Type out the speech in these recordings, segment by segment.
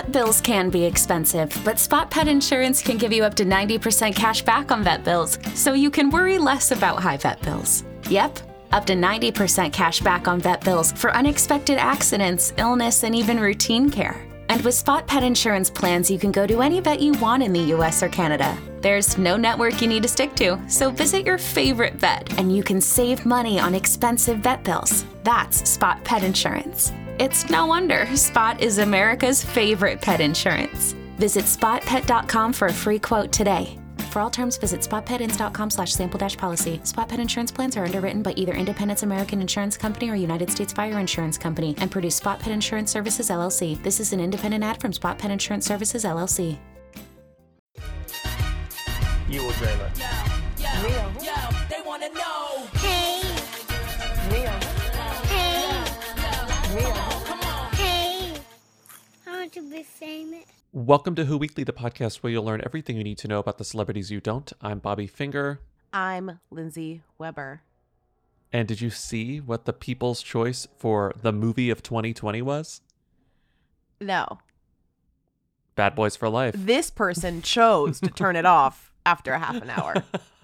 Vet bills can be expensive, but Spot Pet Insurance can give you up to 90% cash back on vet bills, so you can worry less about high vet bills. Yep, up to 90% cash back on vet bills for unexpected accidents, illness, and even routine care. And with Spot Pet Insurance plans, you can go to any vet you want in the US or Canada. There's no network you need to stick to, so visit your favorite vet and you can save money on expensive vet bills. That's Spot Pet Insurance. It's no wonder Spot is America's favorite pet insurance. Visit spotpet.com for a free quote today. For all terms, visit spotpetins.com/sample-policy. Spot Pet Insurance plans are underwritten by either Independence American Insurance Company or United States Fire Insurance Company and produce Spot Pet Insurance Services, LLC. This is an independent ad from Spot Pet Insurance Services, LLC. You or Jayla? Yo, they wanna know. Hey. Hey. Come on. Hey. I want to be famous. Welcome to Who Weekly, the podcast where you'll learn everything you need to know about the celebrities you don't. I'm Bobby Finger. I'm Lindsay Weber. And did you see what the People's Choice for the movie of 2020 was? No. Bad Boys for Life. This person chose to turn it off after a half an hour.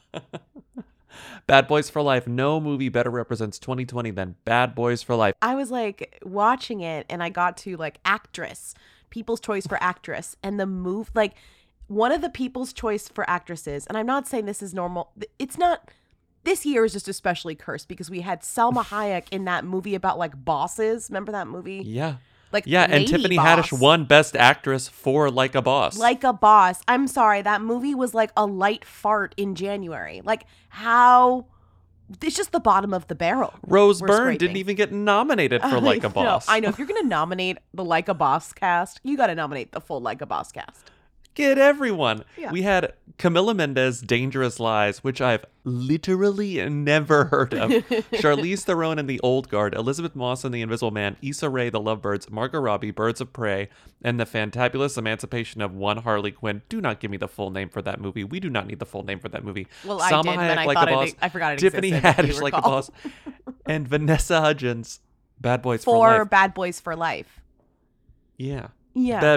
Bad Boys for Life. No movie better represents 2020 than Bad Boys for Life. I was like watching it and I got to like actress, People's Choice for actress, and the move, like one of the People's Choice for actresses, and I'm not saying this is normal. It's not, this year is just especially cursed because we had Salma Hayek in that movie about like bosses. Remember that movie? Yeah. Like Yeah, and Lady Tiffany Boss. Haddish won Best Actress for Like a Boss. Like a Boss. I'm sorry, that movie was like a light fart in January. Like how, it's just the bottom of the barrel. Rose we're Byrne scraping. didn't even get nominated for Like a Boss. I know. If you're going to nominate the Like a Boss cast, you got to nominate the full Like a Boss cast. Get everyone. Yeah. We had Camila Mendes, Dangerous Lies, which I've literally never heard of. Charlize Theron in The Old Guard, Elizabeth Moss in The Invisible Man, Issa Rae, The Lovebirds, Margot Robbie, Birds of Prey, and The Fantabulous Emancipation of One Harley Quinn. Do not give me the full name for that movie. We do not need the full name for that movie. Well, Salma I did, Hayek, but I Like thought a Boss, I forgot it Tiffany existed, if you Haddish, Like a recall. Boss, and Vanessa Hudgens, Bad Boys for For Life. Bad Boys for Life. Yeah. Yeah.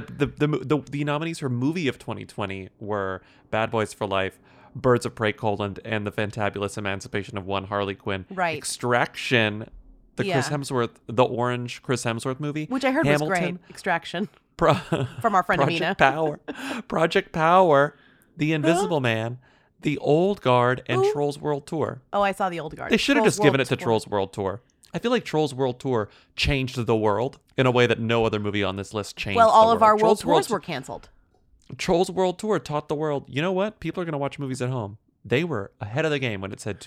The nominees for movie of 2020 were Bad Boys for Life, Birds of Prey: and The Fantabulous Emancipation of One Harley Quinn. Right. Extraction, the Chris Yeah. Hemsworth, the orange Chris Hemsworth movie, Which I heard Hamilton, was great. Extraction. Pro- From our friend Amina. Project Power, The Invisible Man, The Old Guard, and Who? Trolls World Tour. Oh, I saw The Old Guard. They should have Trolls just given World it to Tour. Trolls World Tour. I feel like Trolls World Tour changed the world in a way that no other movie on this list changed. Well, all the of our world world tours were canceled. Trolls World Tour taught the world, you know what? People are going to watch movies at home. They were ahead of the game when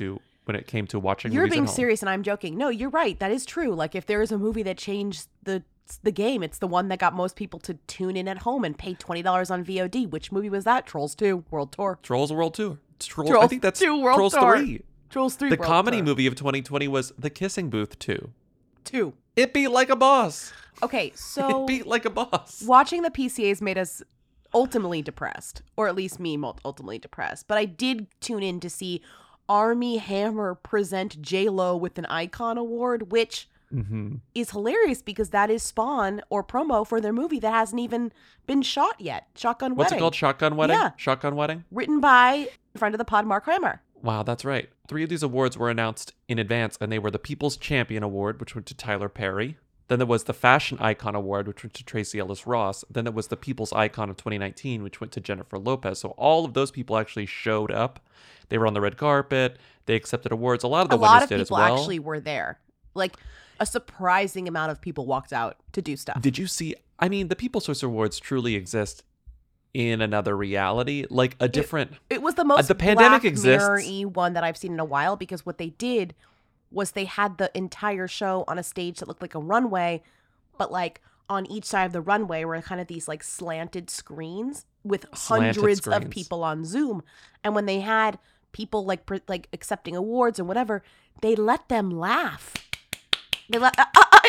it came to watching You're movies being at home. serious and I'm joking. No, you're right. That is true. Like if there is a movie that changed the game, it's the one that got most people to tune in at home and pay $20 on VOD. Which movie was that? Trolls 2 World Tour. Trolls World Tour. I Trolls think that's 2 World Trolls Tour. 3. Trolls 3 The World comedy Tour. movie of 2020 was The Kissing Booth 2. 2. It beat Like a Boss. Okay, so It beat Like a Boss. watching the PCAs made us ultimately depressed, or at least me ultimately depressed. But I did tune in to see Armie Hammer present J-Lo with an Icon Award, which is hilarious because that is spawn or promo for their movie that hasn't even been shot yet. Shotgun What's Wedding. it called? Shotgun Wedding? Yeah. Shotgun Wedding? Written by a friend of the pod, Mark Hammer. Wow, that's right. 3 of these awards were announced in advance, and they were the People's Champion Award, which went to Tyler Perry. Then there was the Fashion Icon Award, which went to Tracee Ellis Ross. Then there was the People's Icon of 2019, which went to Jennifer Lopez. So all of those people actually showed up. They were on the red carpet. They accepted awards. A lot of the A lot winners of did as people well. actually were there. Like a surprising amount of people walked out to do stuff. Did you see? I mean, the People's Choice Awards truly exist in another reality, like a different. It was the most the pandemic Black exists. Mirror-y one that I've seen in a while because what they did was they had the entire show on a stage that looked like a runway, but like on each side of the runway were kind of these like slanted screens with Slanted hundreds of screens. people on Zoom. And when they had people like accepting awards and whatever, they let them laugh. They let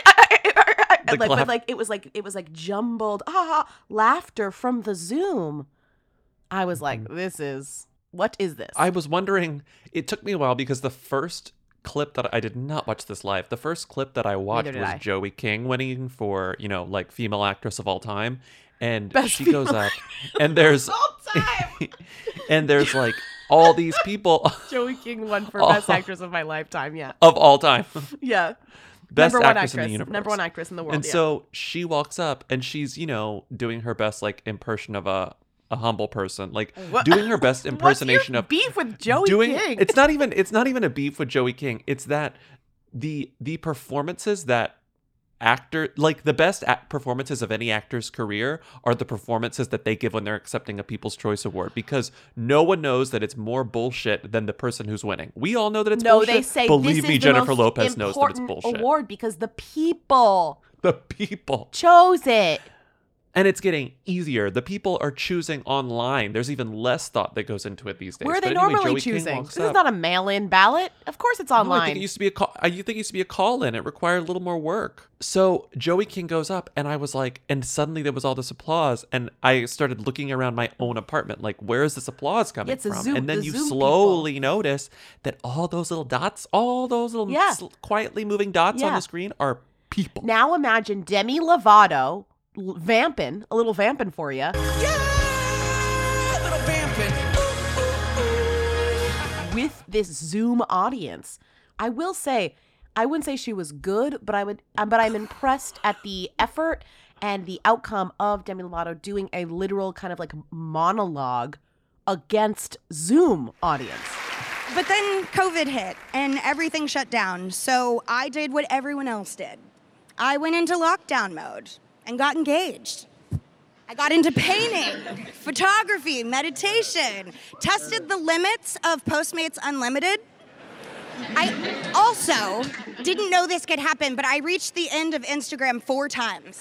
laugh. it was like jumbled laughter from the Zoom. I was like, what is this? I was wondering. It took me a while because the first clip that I did not watch this live. The first clip that I watched Neither did was I. Joey King winning for, like female actress of all time. And Best she goes female up and there's All time. and there's like all these people Joey King won for Oh. best actress of my lifetime. Yeah. of all time. Yeah. Best Number one actress in the universe. Number one actress in the world. And yeah. so she walks up and she's, doing her best like impression of a humble person, like What- doing her best impersonation What's your of beef with Joey doing King? it's not even a beef with Joey King. It's that the performances that the best performances of any actor's career are the performances that they give when they're accepting a People's Choice Award, because no one knows that it's more bullshit than the person who's winning. We all know that it's no, bullshit. they say Believe this me, is Jennifer the most Lopez knows that it's important bullshit. award because the people The people. chose it. And it's getting easier. The people are choosing online. There's even less thought that goes into it these days. Where are they But anyway, normally Joey King choosing? walks This is up. not a mail-in ballot. Of course, it's No, online. I think it used to be a call. You think it used to be a call-in. It required a little more work. So Joey King goes up, and I was like, and suddenly there was all this applause, and I started looking around my own apartment, like, where is this applause coming It's a from? Zoom- and then the you Zoom slowly notice that all those little dots, all those little Yeah. quietly moving dots on Yeah. the screen are people. Now imagine Demi Lovato vamping, a little vamping for you, Yeah, little vamping. with this Zoom audience. I will say, I wouldn't say she was good, but I'm impressed at the effort and the outcome of Demi Lovato doing a literal kind of like monologue against Zoom audience. But then COVID hit and everything shut down. So I did what everyone else did. I went into lockdown mode and got engaged. I got into painting, photography, meditation, tested the limits of Postmates Unlimited. I also didn't know this could happen, but I reached the end of Instagram 4 times.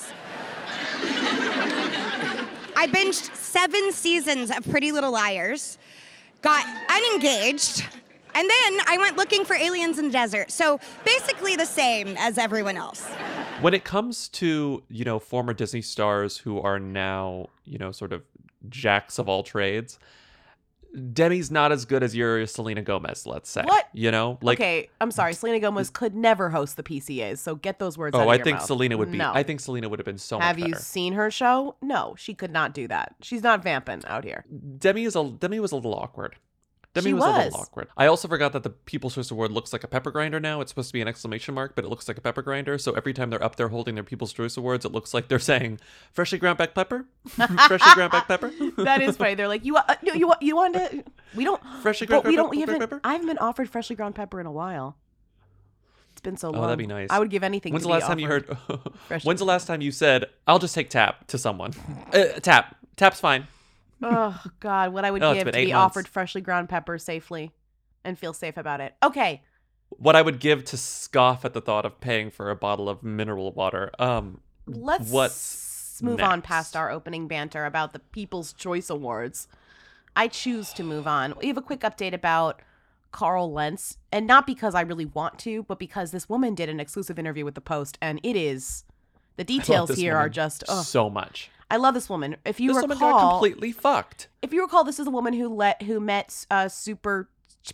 I binged 7 seasons of Pretty Little Liars, got unengaged, and then I went looking for aliens in the desert. So basically the same as everyone else. When it comes to, former Disney stars who are now, sort of jacks of all trades, Demi's not as good as your Selena Gomez, let's say. What? Like, Okay, I'm sorry. Selena Gomez could never host the PCAs, so get those words out oh, of I your think mouth. Selena would be. No. I think Selena would have been so Have much you better. seen her show? No, she could not do that. She's not vamping out here. Demi was a little awkward. Demi She was a was. little awkward. I also forgot that the People's Choice Award looks like a pepper grinder now. It's supposed to be an exclamation mark, but it looks like a pepper grinder. So every time they're up there holding their People's Choice Awards, it looks like they're saying, freshly ground back pepper? Freshly ground back pepper? That is funny. They're like, you want to? We don't. Freshly But ground we don't. pepper? We haven't. pepper? I haven't been offered freshly ground pepper in a while. It's been so long. that'd be nice. I would give anything. When's to the be last time you heard? offered freshly- When's the last time you said, "I'll just take tap" to someone? Tap. Tap's fine. Oh God, what I would Oh, it's give been to 8 be months. offered freshly ground pepper safely, and feel safe about it. Okay, What I would give to scoff at the thought of paying for a bottle of mineral water. let's What's move on next? past our opening banter about the People's Choice Awards. I choose to move on. We have a quick update about Carl Lentz, and not because I really want to, but because this woman did an exclusive interview with the Post, and it is the I love details this here are woman just. Oh, so much. I love this woman. If you This woman got recall, completely fucked. if you recall, this is the woman who met super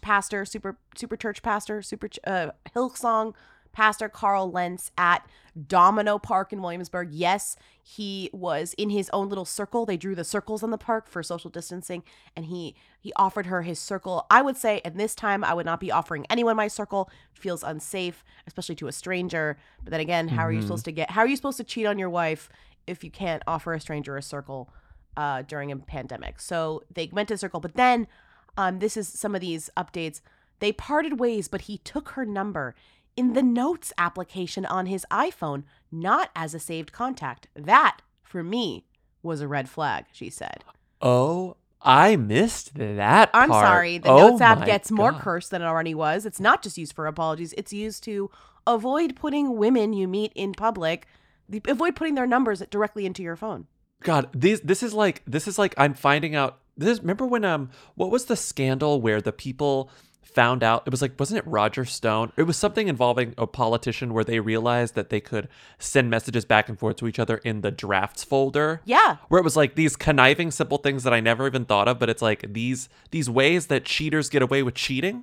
church pastor, Hillsong pastor Carl Lentz at Domino Park in Williamsburg. Yes, he was in his own little circle. They drew the circles on the park for social distancing, and he offered her his circle. I would say at this time I would not be offering anyone my circle. It feels unsafe, especially to a stranger. But then again, how are you supposed to cheat on your wife if you can't offer a stranger a circle during a pandemic? So they went to circle, but then this is some of these updates. They parted ways, but he took her number in the Notes application on his iPhone, not as a saved contact. That, for me, was a red flag, she said. Oh, I missed that I'm part. sorry. The Oh Notes app my gets more God. cursed than it already was. It's not just used for apologies. It's used to avoid putting women you meet in public, avoid putting their numbers directly into your phone. God, this is like I'm finding out. Remember when what was the scandal where the people found out? It was like, wasn't it Roger Stone? It was something involving a politician where they realized that they could send messages back and forth to each other in the drafts folder. Yeah. Where it was like these conniving simple things that I never even thought of, but it's like these ways that cheaters get away with cheating.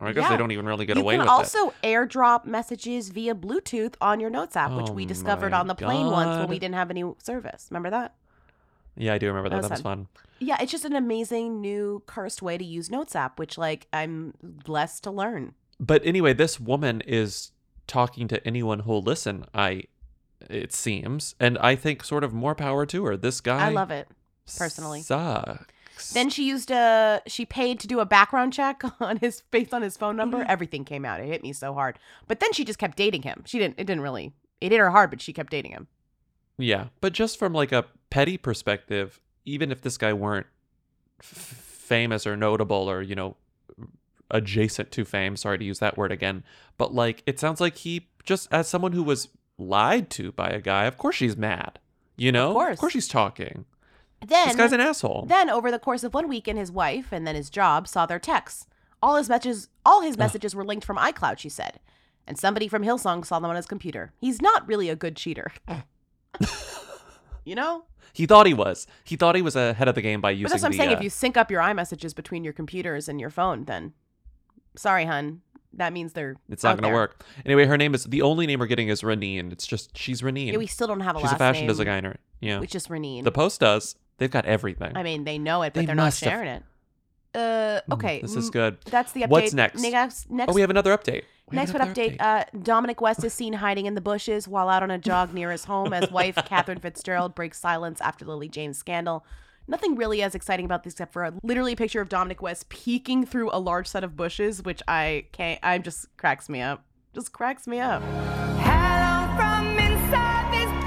Or I guess Yeah. they don't even really get You away can with also airdrop messages via Bluetooth on your Notes app, which Oh we discovered my on the plane once when we God. didn't have any service. Remember that? it. Yeah, I do remember that. was That was fun. Yeah, it's just an amazing new cursed way to use Notes app, which like I'm blessed to learn. But anyway, this woman is talking to anyone who'll listen, it seems. And I think sort of more power to her. This guy I love it personally. sucks. Then she paid to do a background check on his based on his phone number. Everything came out. It hit me so hard. But then she just kept dating him. It hit her hard, but she kept dating him. Yeah, but just from like a petty perspective, even if this guy weren't famous or notable or, adjacent to fame, sorry to use that word again, but like it sounds like he just, as someone who was lied to by a guy, of course she's mad. Of course she's talking. Then This guy's an asshole. Then over the course of 1 weekend, his wife and then his job saw their texts. All his messages were linked from iCloud, she said. And somebody from Hillsong saw them on his computer. He's not really a good cheater. He thought he was. He thought he was ahead of the game by using But that's what I'm the, saying. If you sync up your iMessages between your computers and your phone, then sorry, hun. That means they're it's not out going to there. work. Anyway, her name is, the only name we're getting is Renine. It's just, she's Renine. Yeah, we still don't have a She's last a fashion name. designer. Yeah. It's just Renine. The Post does. They've got everything. I mean, they know it, but They they're not must have- sharing it. Okay. This is good. That's the update. What's next? Next Oh, we have another update. Next one update. Dominic West is seen hiding in the bushes while out on a jog near his home as wife Catherine Fitzgerald breaks silence after Lily James scandal. Nothing really as exciting about this except for literally a picture of Dominic West peeking through a large set of bushes, which just cracks me up. Just cracks me up. Hello from inside this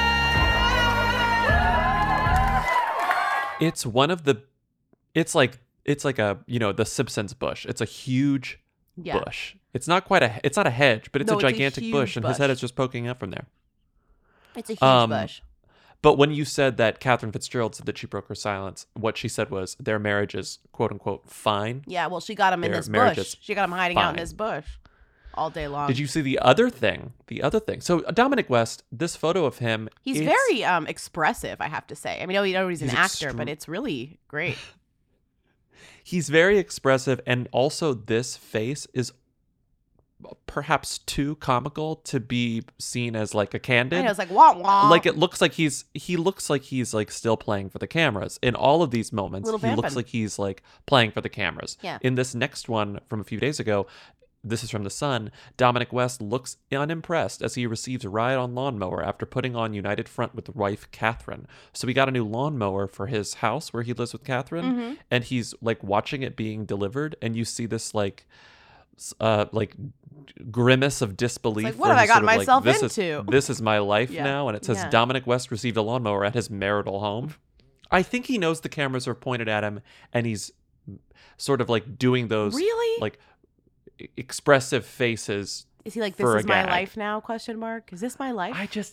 bed. It's one of the, it's like a, the Simpsons bush. It's a huge Yeah. bush. It's not a hedge, but it's No, a it's a gigantic huge bush, and his head bush. is just poking up from there. It's a huge bush. But when you said that Catherine Fitzgerald said that she broke her silence, what she said was their marriage is quote unquote fine. Yeah, well, she got him in Their this marriage bush. is She got him hiding out in fine. this bush all day long. Did you see the other thing? So Dominic West, this photo of him, He's it's- very expressive, I have to say. I mean, he's an He's actor, but it's really great. He's very expressive, and also this face is perhaps too comical to be seen as like a candid. I was like, wah wah. Like it looks like he looks like he's like still playing for the cameras in all of these moments. Little He looks vamping. like he's like playing for the cameras. Yeah. In this next one from a few days ago, this is from The Sun. Dominic West looks unimpressed as he receives a ride on lawnmower after putting on United Front with wife Catherine. So he got a new lawnmower for his house where he lives with Catherine, Mm-hmm. and he's like watching it being delivered, and you see this like grimace of disbelief. It's like, what where have I he's gotten sort of like, myself this into? This is my life Yeah. now, and it says Yeah. Dominic West received a lawnmower at his marital home. I think he knows the cameras are pointed at him, and he's sort of like doing those Really? like expressive faces. Is he like, this for a is my gag. life now? Question mark. Is this my life?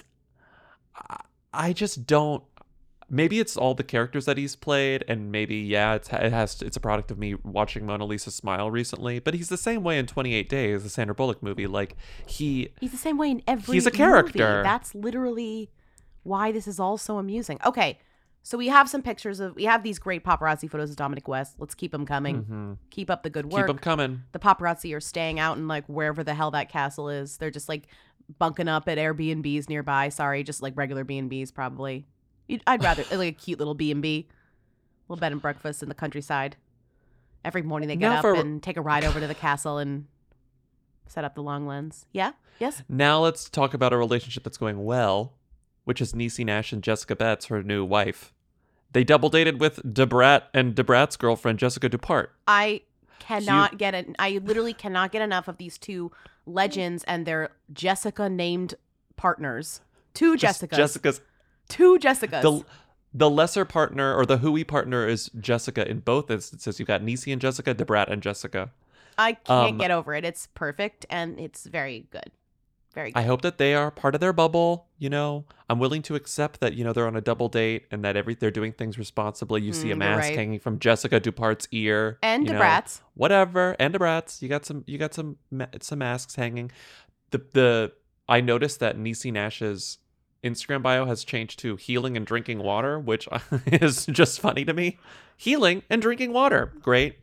I just don't. Maybe it's all the characters that he's played, and maybe it's a product of me watching Mona Lisa smile recently. But he's the same way in 28 Days, the Sandra Bullock movie. Like He's the same way in every He's a character. movie. That's literally why this is all so amusing. Okay, so we have we have these great paparazzi photos of Dominic West. Let's keep them coming. Keep up the good work. keep them coming. The paparazzi are staying out in like wherever the hell that castle is. They're just like bunking up at Airbnbs nearby. Sorry, just like regular B&Bs probably. I'd rather like a cute little B&B, little bed and breakfast in the countryside. Every morning they get Now up for- and take a ride over to the castle and set up the long lens. Yeah? Yes? Now let's talk about a relationship that's going well, which is Niecy Nash and Jessica Betts, her new wife. They double dated with Debrat and Debrat's girlfriend, Jessica Dupart. I literally cannot get enough of these two legends and their Jessica named partners. Two Jessicas. Two Jessicas. The lesser partner, or the hooey partner, is Jessica in both instances. You've got Niecy and Jessica, Debrat and Jessica. I can't get over it. It's perfect and it's very good. Very good. I hope that they are part of their bubble. I'm willing to accept that they're on a double date and that they're doing things responsibly. You see a you're mask right. hanging from Jessica Dupart's ear, And you know, Debrat's. whatever, and Debrat's. You got some masks hanging. I noticed that Niecy Nash's Instagram bio has changed to healing and drinking water, which is just funny to me. Healing and drinking water, great.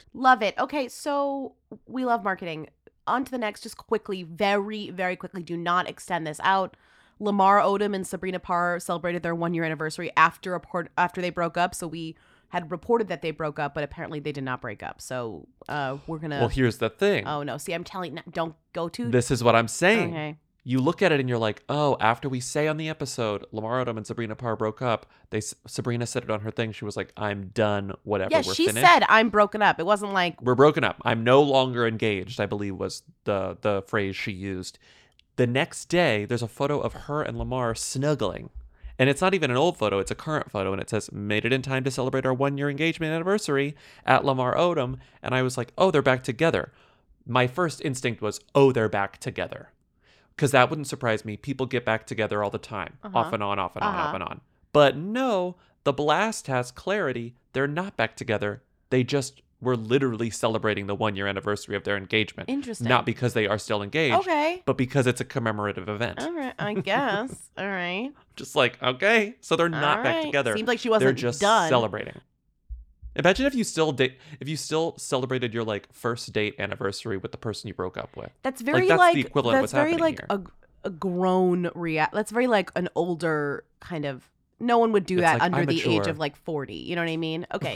Love it. Okay, so we love marketing. On to the next, just quickly, very, very quickly. Do not extend this out. Lamar Odom and Sabrina Parr celebrated their 1-year anniversary after they broke up. So we had reported that they broke up, but apparently they did not break up. So we're gonna. Well, here's the thing. Oh no! See, I'm telling. Don't go to. This is what I'm saying. Okay. You look at it and you're like, oh, after we say on the episode, Lamar Odom and Sabrina Parr broke up, Sabrina said it on her thing. She was like, I'm done, whatever, Yeah, we're she finished. said, I'm broken up. It wasn't like, We're broken up. I'm no longer engaged, I believe was the phrase she used. The next day, there's a photo of her and Lamar snuggling. And it's not even an old photo, it's a current photo. And it says, made it in time to celebrate our 1-year engagement anniversary at Lamar Odom. And I was like, oh, they're back together. My first instinct was, oh, they're back together. Because that wouldn't surprise me. People get back together all the time. Off and on, off and on, off and on. But no, the blast has clarity. They're not back together. They just were literally celebrating the 1-year anniversary of their engagement. Interesting. Not because they are still engaged. Okay. But because it's a commemorative event. All right, I guess. All right. Just like, okay. So they're not All back right. together. Seems like she wasn't They're just done. celebrating. Imagine if you still celebrated your like first date anniversary with the person you broke up with. That's very that's like the equivalent of that's what's very happening like here. a grown That's very like an older kind of. No one would do It's that like, under I'm the age mature. of like 40. You know what I mean? Okay.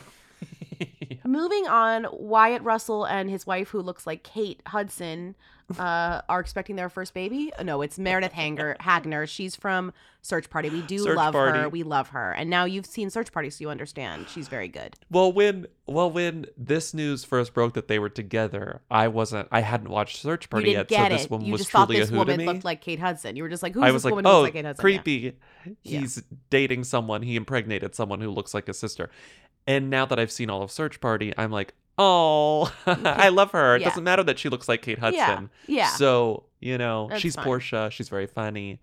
Moving on, Wyatt Russell and his wife, who looks like Kate Hudson, are expecting their first baby. No, it's Meredith Hagner. She's from Search Party. We do Search love Party. her. We love her. And now you've seen Search Party, so you understand. She's very good. Well, when this news first broke that they were together, I hadn't watched Search Party You didn't yet, get so this it. woman You was just thought truly this a who to woman me. looked like Kate Hudson. You were just like, who's I this was like, woman who oh, looks like Kate Hudson? creepy. Yeah. He's dating someone. He impregnated someone who looks like his sister. And now that I've seen all of Search Party, I'm like, oh, I love her. It Yeah. doesn't matter that she looks like Kate Hudson. Yeah. So, That's she's fine. Portia. She's very funny.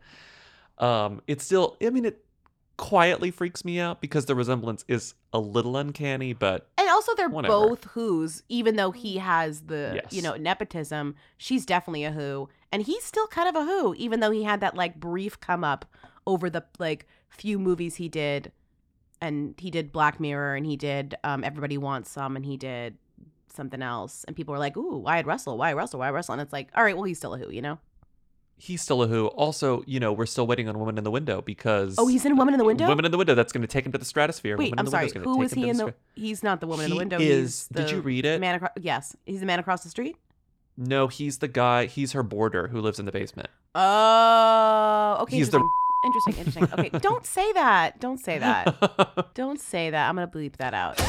It's still, it quietly freaks me out because the resemblance is a little uncanny, but And also they're Whatever. both who's, even though he has the, Yes. nepotism, she's definitely a who. And he's still kind of a who, even though he had that like brief come up over the like few movies he did. And he did Black Mirror, and he did Everybody Wants Some, and he did something else. And people were like, ooh, Wyatt Russell. And it's like, all right, well, he's still a who, you know? he's still a who. Also, we're still waiting on Woman in the Window because... Oh, he's in Woman in the Window? Woman in the Window, that's going to take him to the stratosphere. Wait, Woman in I'm the sorry. Window's gonna Who take is him he to in the the... He's not the Woman in the He Window. is- He's the did you read it? Man yes. He's the man across the street? No, he's the guy. He's her boarder who lives in the basement. Oh, okay. He's the- Interesting. Okay, don't say that. Don't say that. Don't say that. I'm going to bleep that out.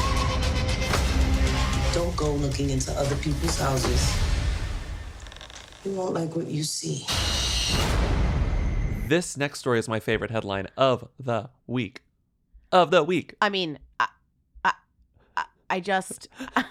Don't go looking into other people's houses. You won't like what you see. This next story is my favorite headline of the week. Of the week. I mean, I just...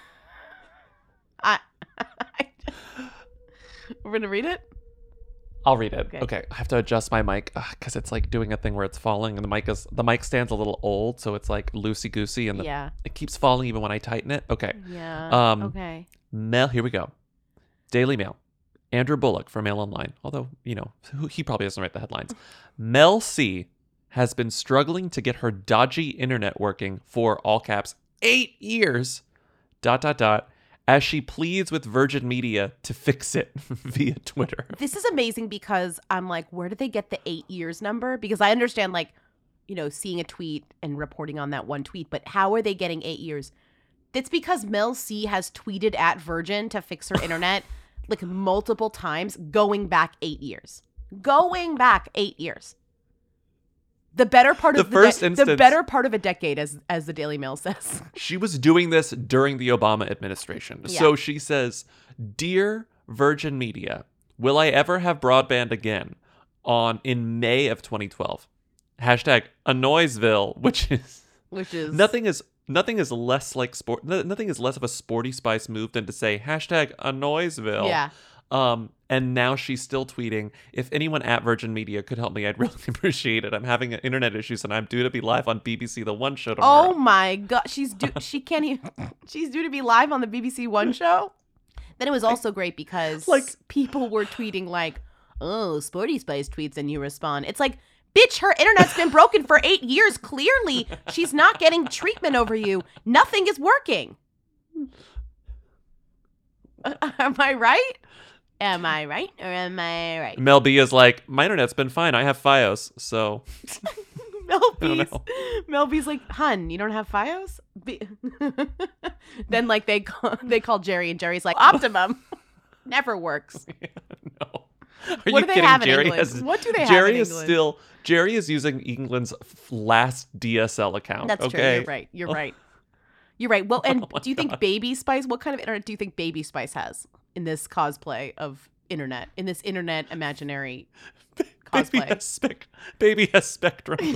We're going to read it? I'll read it. Okay. Okay. I have to adjust my mic because it's like doing a thing where it's falling, and the mic stand's a little old, so it's like loosey goosey, and Yeah. it keeps falling even when I tighten it. Okay. Yeah. Okay. Here we go. Daily Mail. Andrew Bullock from Mail Online. Although, he probably doesn't write the headlines. Mel C has been struggling to get her dodgy internet working for, all caps, 8 years, ... as she pleads with Virgin Media to fix it via Twitter. This is amazing because I'm like, where did they get the 8 years number? Because I understand, like, seeing a tweet and reporting on that one tweet, but how are they getting 8 years? It's because Mel C has tweeted at Virgin to fix her internet like multiple times, going back 8 years. Going back 8 years. The better part of the better part of a decade, as the Daily Mail says. She was doing this during the Obama administration. Yeah. So she says, "Dear Virgin Media, will I ever have broadband again?" in May of 2012. Hashtag Annoysville, which is nothing is less like sport. Nothing is less of a Sporty Spice move than to say hashtag Annoysville. Yeah. And now she's still tweeting, "If anyone at Virgin Media could help me, I'd really appreciate it. I'm having internet issues and I'm due to be live on BBC The One show tomorrow." Oh my God. She's due to be live on the BBC One show. Then it was also great because people were tweeting like, "Oh, Sporty Spice tweets and you respond." It's like, bitch, her internet's been broken for 8 years. Clearly, she's not getting treatment over you. Nothing is working. Am I right? Am I right or am I right? Mel B is like, my internet's been fine. I have FiOS, so Mel B's like, hun, you don't have FiOS? Then like they call Jerry, and Jerry's like, Optimum. Never works. no. What do they have in England? What do they have in England? Jerry is using England's last DSL account. That's true. okay? You're right. You're right. Well, and do you think Baby Spice? What kind of internet do you think Baby Spice has in this cosplay of internet? In this internet imaginary cosplay? Baby has Spectrum.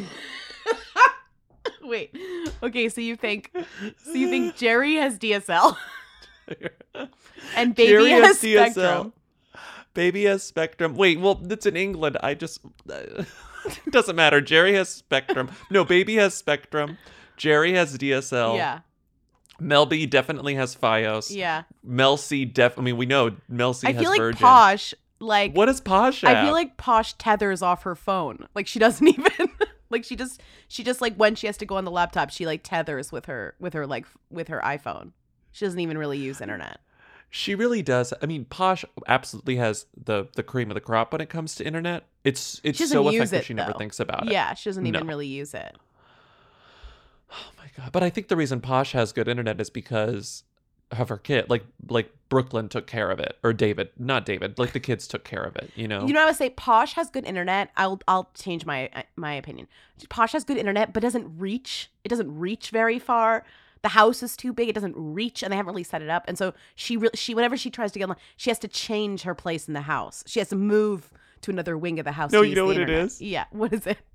Wait. Okay, so you think Jerry has DSL and Baby Jerry has DSL. Spectrum. Baby has Spectrum. Wait, well, it's in England. I just it doesn't matter. Jerry has Spectrum. No, Baby has Spectrum. Jerry has DSL. Yeah. Mel B definitely has FiOS. Yeah. Mel C we know Mel C I has feel like Virgin. Posh, like What does Posh have? I feel like Posh tethers off her phone. Like she doesn't even like she just like when she has to go on the laptop, she like tethers with her iPhone. She doesn't even really use internet. She really does. I mean, Posh absolutely has the cream of the crop when it comes to internet. It's She doesn't so use effective it, she never though. thinks about it. Yeah, she doesn't even No. really use it. Oh my god! But I think the reason Posh has good internet is because of her kid. Like Brooklyn took care of it, or David, not David. Like the kids took care of it. You know. You know, I would say Posh has good internet. I'll change my opinion. Posh has good internet, but doesn't reach. It doesn't reach very far. The house is too big. It doesn't reach, and they haven't really set it up. And so she whenever she tries to get online, she has to change her place in the house. She has to move to another wing of the house. No, to you use know the what internet. it is? Yeah, what is it?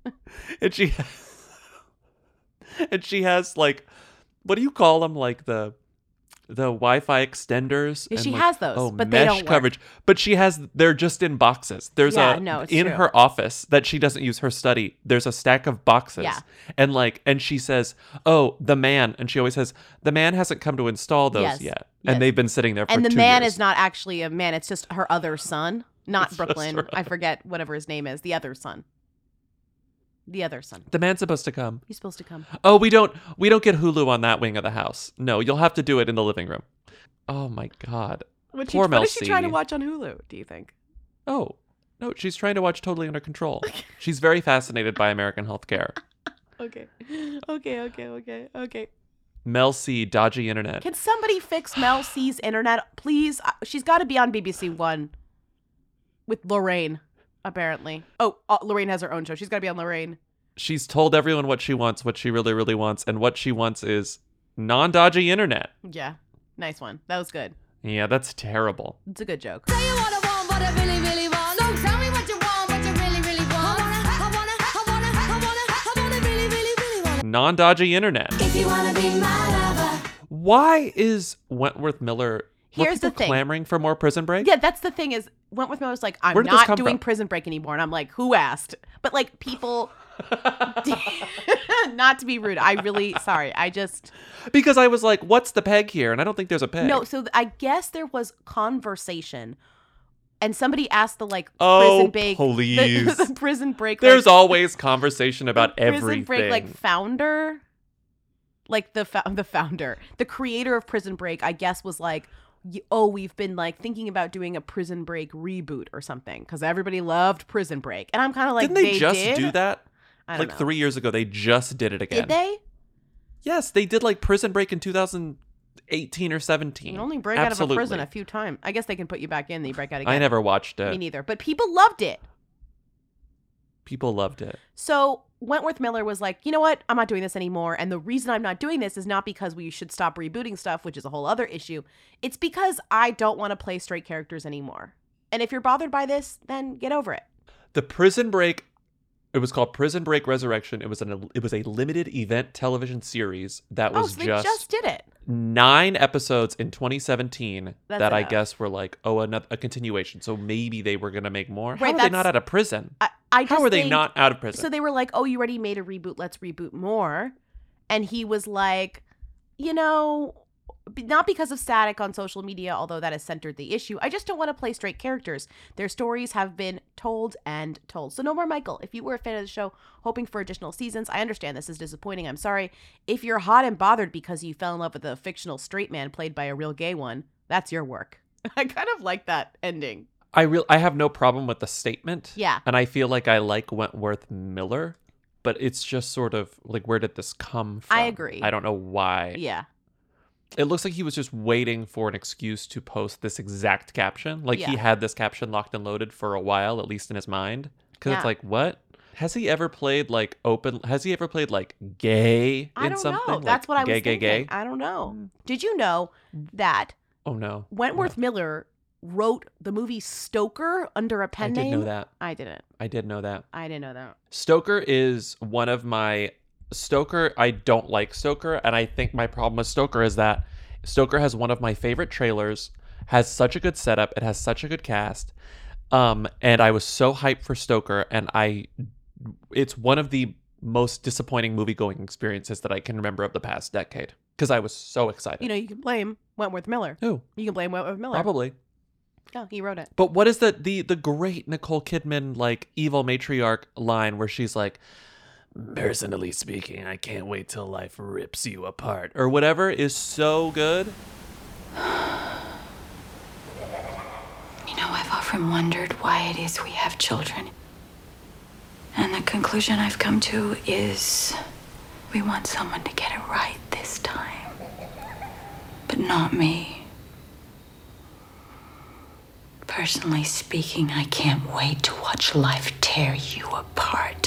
And she has like, what do you call them? Like the Wi-Fi extenders. Yeah, and, she like, has those, but they mesh don't work. coverage. But they're just in boxes. There's it's in true. her office that she doesn't use, her study. There's a stack of boxes. Yeah. And she says, "Oh, the man," and she always says, "The man hasn't come to install those Yes. yet," Yes. and they've been sitting there for 2 And years. the man is not actually a man. It's just her other son, not It's just Brooklyn. her I forget whatever his name is. The other son. The man's supposed to come. He's supposed to come. Oh, we don't get Hulu on that wing of the house. No, you'll have to do it in the living room. Oh my god. Poor Mel What is she C. trying to watch on Hulu, do you think? Oh, no, she's trying to watch Totally Under Control. She's very fascinated by American healthcare. Okay. Mel C, dodgy internet. Can somebody fix Mel C's internet, please? She's got to be on BBC One with Lorraine, apparently. Oh, Lorraine has her own show. She's got to be on Lorraine. She's told everyone what she wants, what she really, really wants, and what she wants is non-dodgy internet. Yeah, nice one. That was good. Yeah, that's terrible. It's a good joke. Tell you what I want, what I really, really want. So tell me what you want, what you really, really want. I wanna really, really, really want. Non-dodgy internet. If you wanna be my lover. Why is Wentworth Miller Here's the thing. clamoring for more Prison Break? Yeah, that's the thing is Wentworth Miller's like, I'm Where did this not come doing from? Prison Break anymore. And I'm like, who asked? But like people, not to be rude. Because I was like, what's the peg here? And I don't think there's a peg. No, so I guess there was conversation and somebody asked the like Oh, Prison Break. please. The Prison Break. There's like, always conversation about Prison everything. Break like founder. Like the founder, the creator of Prison Break, I guess was like, we've been like thinking about doing a Prison Break reboot or something because everybody loved Prison Break, and I'm kind of like, Didn't they just did? do that? I don't Like know. 3 years ago, they just did it again. Did they? Yes, they did like Prison Break in 2018 or 17. You only break out of a prison a few times. I guess they can put you back in, then you break out again. I never watched it. Me neither. But people loved it. People loved it. So Wentworth Miller was like, you know what? I'm not doing this anymore. And the reason I'm not doing this is not because we should stop rebooting stuff, which is a whole other issue. It's because I don't want to play straight characters anymore. And if you're bothered by this, then get over it. The Prison Break, it was called Prison Break Resurrection. It was a limited event television series that was so they just did it. 9 episodes in 2017 That's that I enough. guess were like, a continuation. So maybe they were going to make more. How Right, are they not out of prison? I just How are they think- not out of prison? So they were like, oh, you already made a reboot. Let's reboot more. And he was like, you know, not because of static on social media, although that has centered the issue. I just don't want to play straight characters. Their stories have been told and told. So no more Michael. If you were a fan of the show, hoping for additional seasons, I understand this is disappointing. I'm sorry. If you're hot and bothered because you fell in love with a fictional straight man played by a real gay one, that's your work. I kind of like that ending. I have no problem with the statement. Yeah. And I feel like I like Wentworth Miller, but it's just sort of like, where did this come from? I agree. I don't know why. Yeah. It looks like he was just waiting for an excuse to post this exact caption. Like he Yeah. had this caption locked and loaded for a while, at least in his mind. Because it's Yeah. like, what? Has he ever played like gay I in don't something? know. Like, That's what I was gay, thinking. gay. I don't know. Did you know that Oh no. Wentworth Miller wrote the movie Stoker under a pen I name? did know that. I didn't. I did know that. I didn't know that. Stoker is one of my I don't like Stoker, and I think my problem with Stoker is that Stoker has one of my favorite trailers, has such a good setup, it has such a good cast. And I was so hyped for Stoker, and it's one of the most disappointing movie-going experiences that I can remember of the past decade, because I was so excited. You know, you can blame Wentworth Miller. Who? You can blame Wentworth Miller. Probably. No, he wrote it. But what is the great Nicole Kidman like evil matriarch line where she's like, personally speaking, I can't wait till life rips you apart, or whatever, is so good. You know, I've often wondered why it is we have children. And the conclusion I've come to is we want someone to get it right this time. But not me. Personally speaking, I can't wait to watch life tear you apart.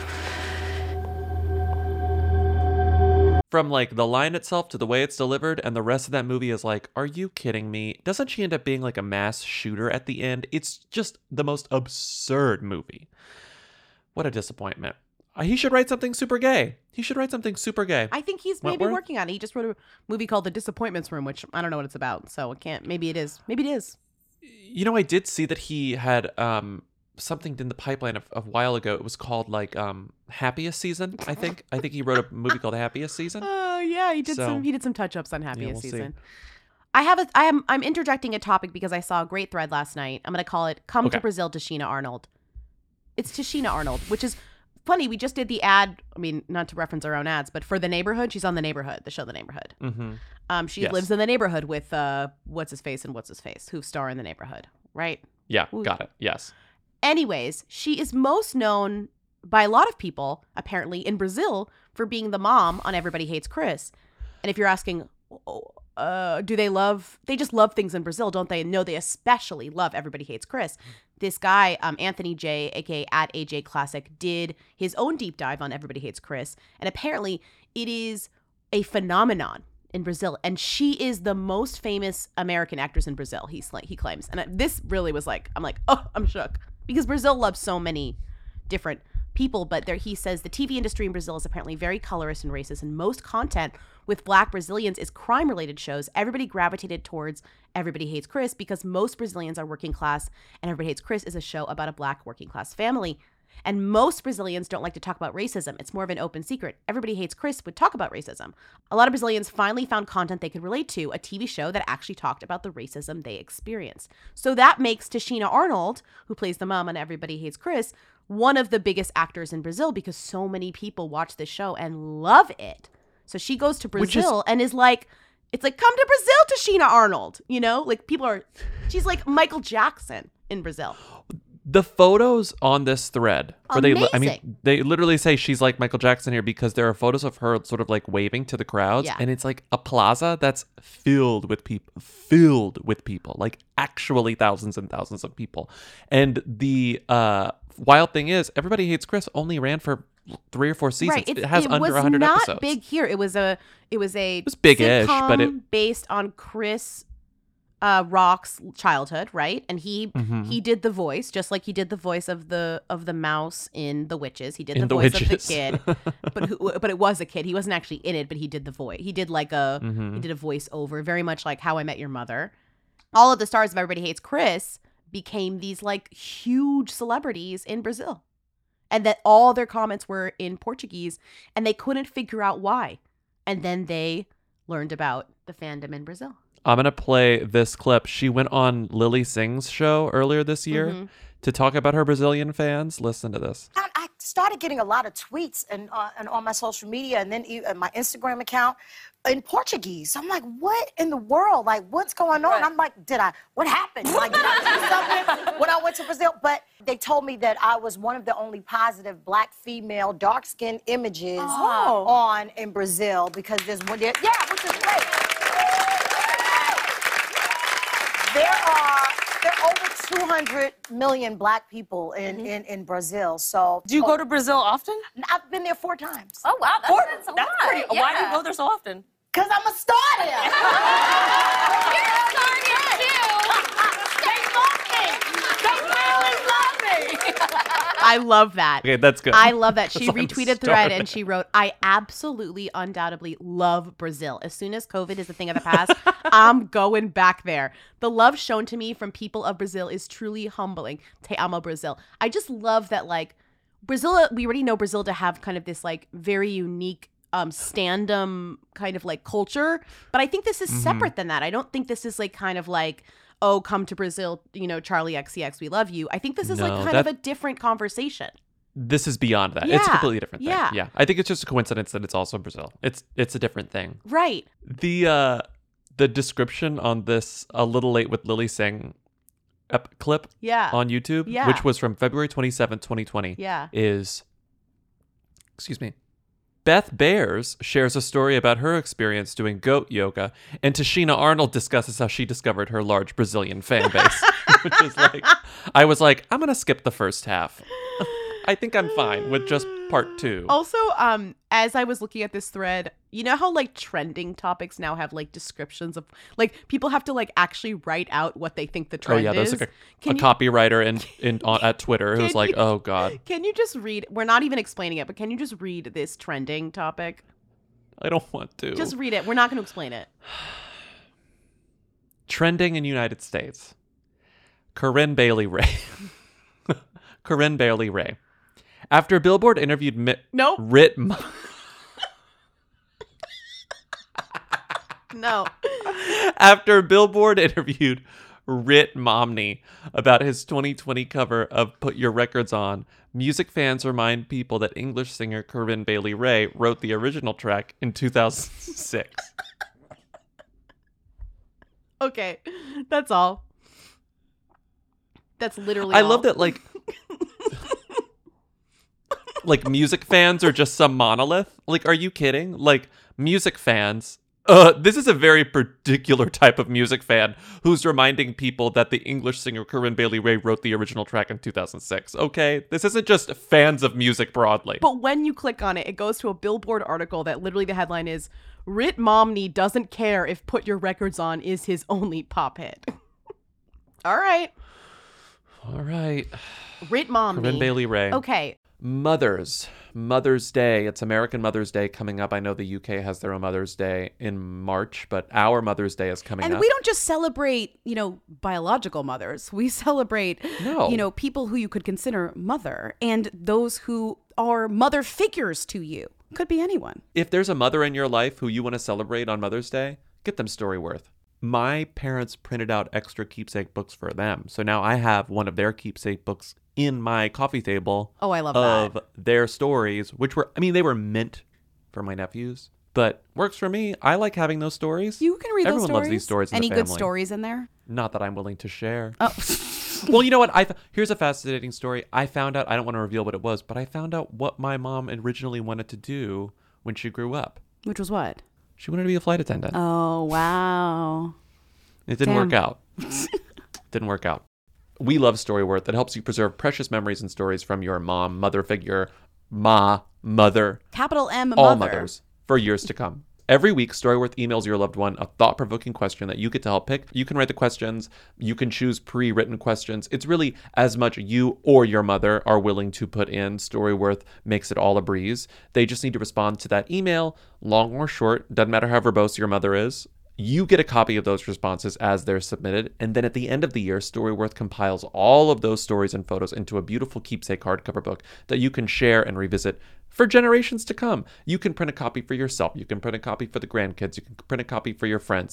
From like the line itself to the way it's delivered, and the rest of that movie is like, are you kidding me? Doesn't she end up being like a mass shooter at the end? It's just the most absurd movie. What a disappointment. He should write something super gay. He should write something super gay. I think he's maybe Wentworth? working on it. He just wrote a movie called The Disappointments Room, which I don't know what it's about, so it can't. Maybe it is. Maybe it is. You know, I did see that he had something in the pipeline a while ago. It was called like Happiest Season, I think. I think he wrote a movie called Happiest Season. Oh yeah, he did So- he did some touch-ups on Happiest we'll see. Season. I'm interjecting a topic because I saw a great thread last night. I'm going to call it Come to Okay. Brazil, Tashina Arnold. It's Tashina Arnold, which is funny. We just did the ad. I mean, not to reference our own ads, but for The Neighborhood, she's on The Neighborhood, the show The Neighborhood. Mm-hmm. She Yes. lives in The Neighborhood with what's his face, who star in The Neighborhood, right? Yeah, Ooh. got it. Yes. Anyways, she is most known by a lot of people, apparently, in Brazil for being the mom on Everybody Hates Chris. And if you're asking, they just love things in Brazil, don't they? No, they especially love Everybody Hates Chris. This guy, Anthony J, aka at AJ Classic, did his own deep dive on Everybody Hates Chris. And apparently it is a phenomenon in Brazil. And she is the most famous American actress in Brazil, he claims. And this really was like, I'm shook. Because Brazil loves so many different people, but he says the TV industry in Brazil is apparently very colorist and racist, and most content with Black Brazilians is crime-related shows. Everybody gravitated towards Everybody Hates Chris because most Brazilians are working class, and Everybody Hates Chris is a show about a Black working class family. And most Brazilians don't like to talk about racism. It's more of an open secret. Everybody Hates Chris would talk about racism. A lot of Brazilians finally found content they could relate to, a TV show that actually talked about the racism they experienced. So that makes Tashina Arnold, who plays the mom on Everybody Hates Chris, one of the biggest actors in Brazil because so many people watch this show and love it. So she goes to Brazil and is like, it's like, come to Brazil, Tashina Arnold. You know, like she's like Michael Jackson in Brazil. The photos on this thread, Amazing. they literally say she's like Michael Jackson here because there are photos of her sort of like waving to the crowds, Yeah. and it's like a plaza that's filled with people, like actually thousands and thousands of people. And the wild thing is, Everybody Hates Chris only ran for 3 or 4 seasons. Right. It has under was 100 not episodes. big here. It was big-ish, sitcom but it- based on Chris Rock's childhood, right? And he did the voice, just like he did the voice of the mouse in The Witches. He did In the The voice of the Witches. kid, but it was a kid. He wasn't actually in it, but he did the voice. He did like he did a voice over, very much like How I Met Your Mother. All of the stars of Everybody Hates Chris became these like huge celebrities in Brazil. And that all their comments were in Portuguese, and they couldn't figure out why. And then they learned about the fandom in Brazil. I'm going to play this clip. She went on Lily Singh's show earlier this year to talk about her Brazilian fans. Listen to this. I started getting a lot of tweets and on my social media and then my Instagram account in Portuguese. So I'm like, what in the world? Like, what's going on? I'm like, what happened? Like, did I do something when I went to Brazil? But they told me that I was one of the only positive Black female, dark-skinned images on in Brazil because there's one there. Yeah, which is great. There are over 200 million Black people in Brazil. So do you go to Brazil often? I've been there 4 times. Oh wow, that's a lot. Why do you go there so often? Because I'm a star there. You're a star here too. They love me. They really love me. I love that. Okay, that's good. I love that. She That's retweeted I'm thread starting. and she wrote, I absolutely, undoubtedly love Brazil. As soon as COVID is a thing of the past, I'm going back there. The love shown to me from people of Brazil is truly humbling. Te amo, Brazil. I just love that, like, Brazil, we already know Brazil to have kind of this, like, very unique stand-up kind of, like, culture. But I think this is separate than that. I don't think this is, like, kind of like, oh, come to Brazil, you know, Charlie XCX, we love you. I think this is like kind of a different conversation. This is beyond that. Yeah. It's a completely different thing. Yeah. Yeah. I think it's just a coincidence that it's also Brazil. It's a different thing. Right. The description on this A Little Late with Lily Singh clip on YouTube, which was from February 27th, 2020, is, excuse me, Beth Bears shares a story about her experience doing goat yoga, and Tashina Arnold discusses how she discovered her large Brazilian fan base, which is like, I was like, I'm going to skip the first half. I think I'm fine with just part 2. Also, as I was looking at this thread, you know how like trending topics now have like descriptions of like people have to like actually write out what they think the trend is. There's like a copywriter at Twitter who's like, oh God. Can you just read? We're not even explaining it, but can you just read this trending topic? I don't want to. Just read it. We're not going to explain it. Trending in United States. Corinne Bailey Ray. Corinne Bailey Ray. After Billboard interviewed Rit. No. After Billboard interviewed Rit Momney about his 2020 cover of Put Your Records On, music fans remind people that English singer Corinne Bailey Ray wrote the original track in 2006. Okay, that's all. That's literally I all. love that, like music fans are just some monolith. Like, are you kidding? Like, music fans. This is a very particular type of music fan who's reminding people that the English singer Corinne Bailey Ray wrote the original track in 2006. Okay? This isn't just fans of music broadly. But when you click on it, it goes to a Billboard article that literally the headline is, Rit Momney doesn't care if Put Your Records On is his only pop hit. All right. Rit Momney. Corinne Bailey Ray. Okay. Mother's Day. It's American Mother's Day coming up. I know the UK has their own Mother's Day in March, but our Mother's Day is coming up. And we don't just celebrate, biological mothers. We celebrate, people who you could consider mother and those who are mother figures to you. Could be anyone. If there's a mother in your life who you want to celebrate on Mother's Day, get them Storyworth. My parents printed out extra keepsake books for them. So now I have one of their keepsake books in my coffee table. Oh, I love of that. Their stories, which they were meant for my nephews, but works for me. I like having those stories. You can read Everyone those stories. loves these stories in Any the good family. stories in there? Not that I'm willing to share. Oh. Well, you know what? Here's a fascinating story. I found out, I don't want to reveal what it was, but I found out what my mom originally wanted to do when she grew up. Which was what? She wanted to be a flight attendant. Oh, wow. It didn't work out. Didn't work out. We love Storyworth. That helps you preserve precious memories and stories from your mom, mother figure, mother. Capital M, all mother. mothers for years to come. Every week, Storyworth emails your loved one a thought-provoking question that you get to help pick. You can write the questions. You can choose pre-written questions. It's really as much you or your mother are willing to put in. Storyworth makes it all a breeze. They just need to respond to that email, long or short. Doesn't matter how verbose your mother is. You get a copy of those responses as they're submitted, and then at the end of the year, Storyworth compiles all of those stories and photos into a beautiful keepsake hardcover book that you can share and revisit for generations to come. You can print a copy for yourself. You can print a copy for the grandkids. You can print a copy for your friends.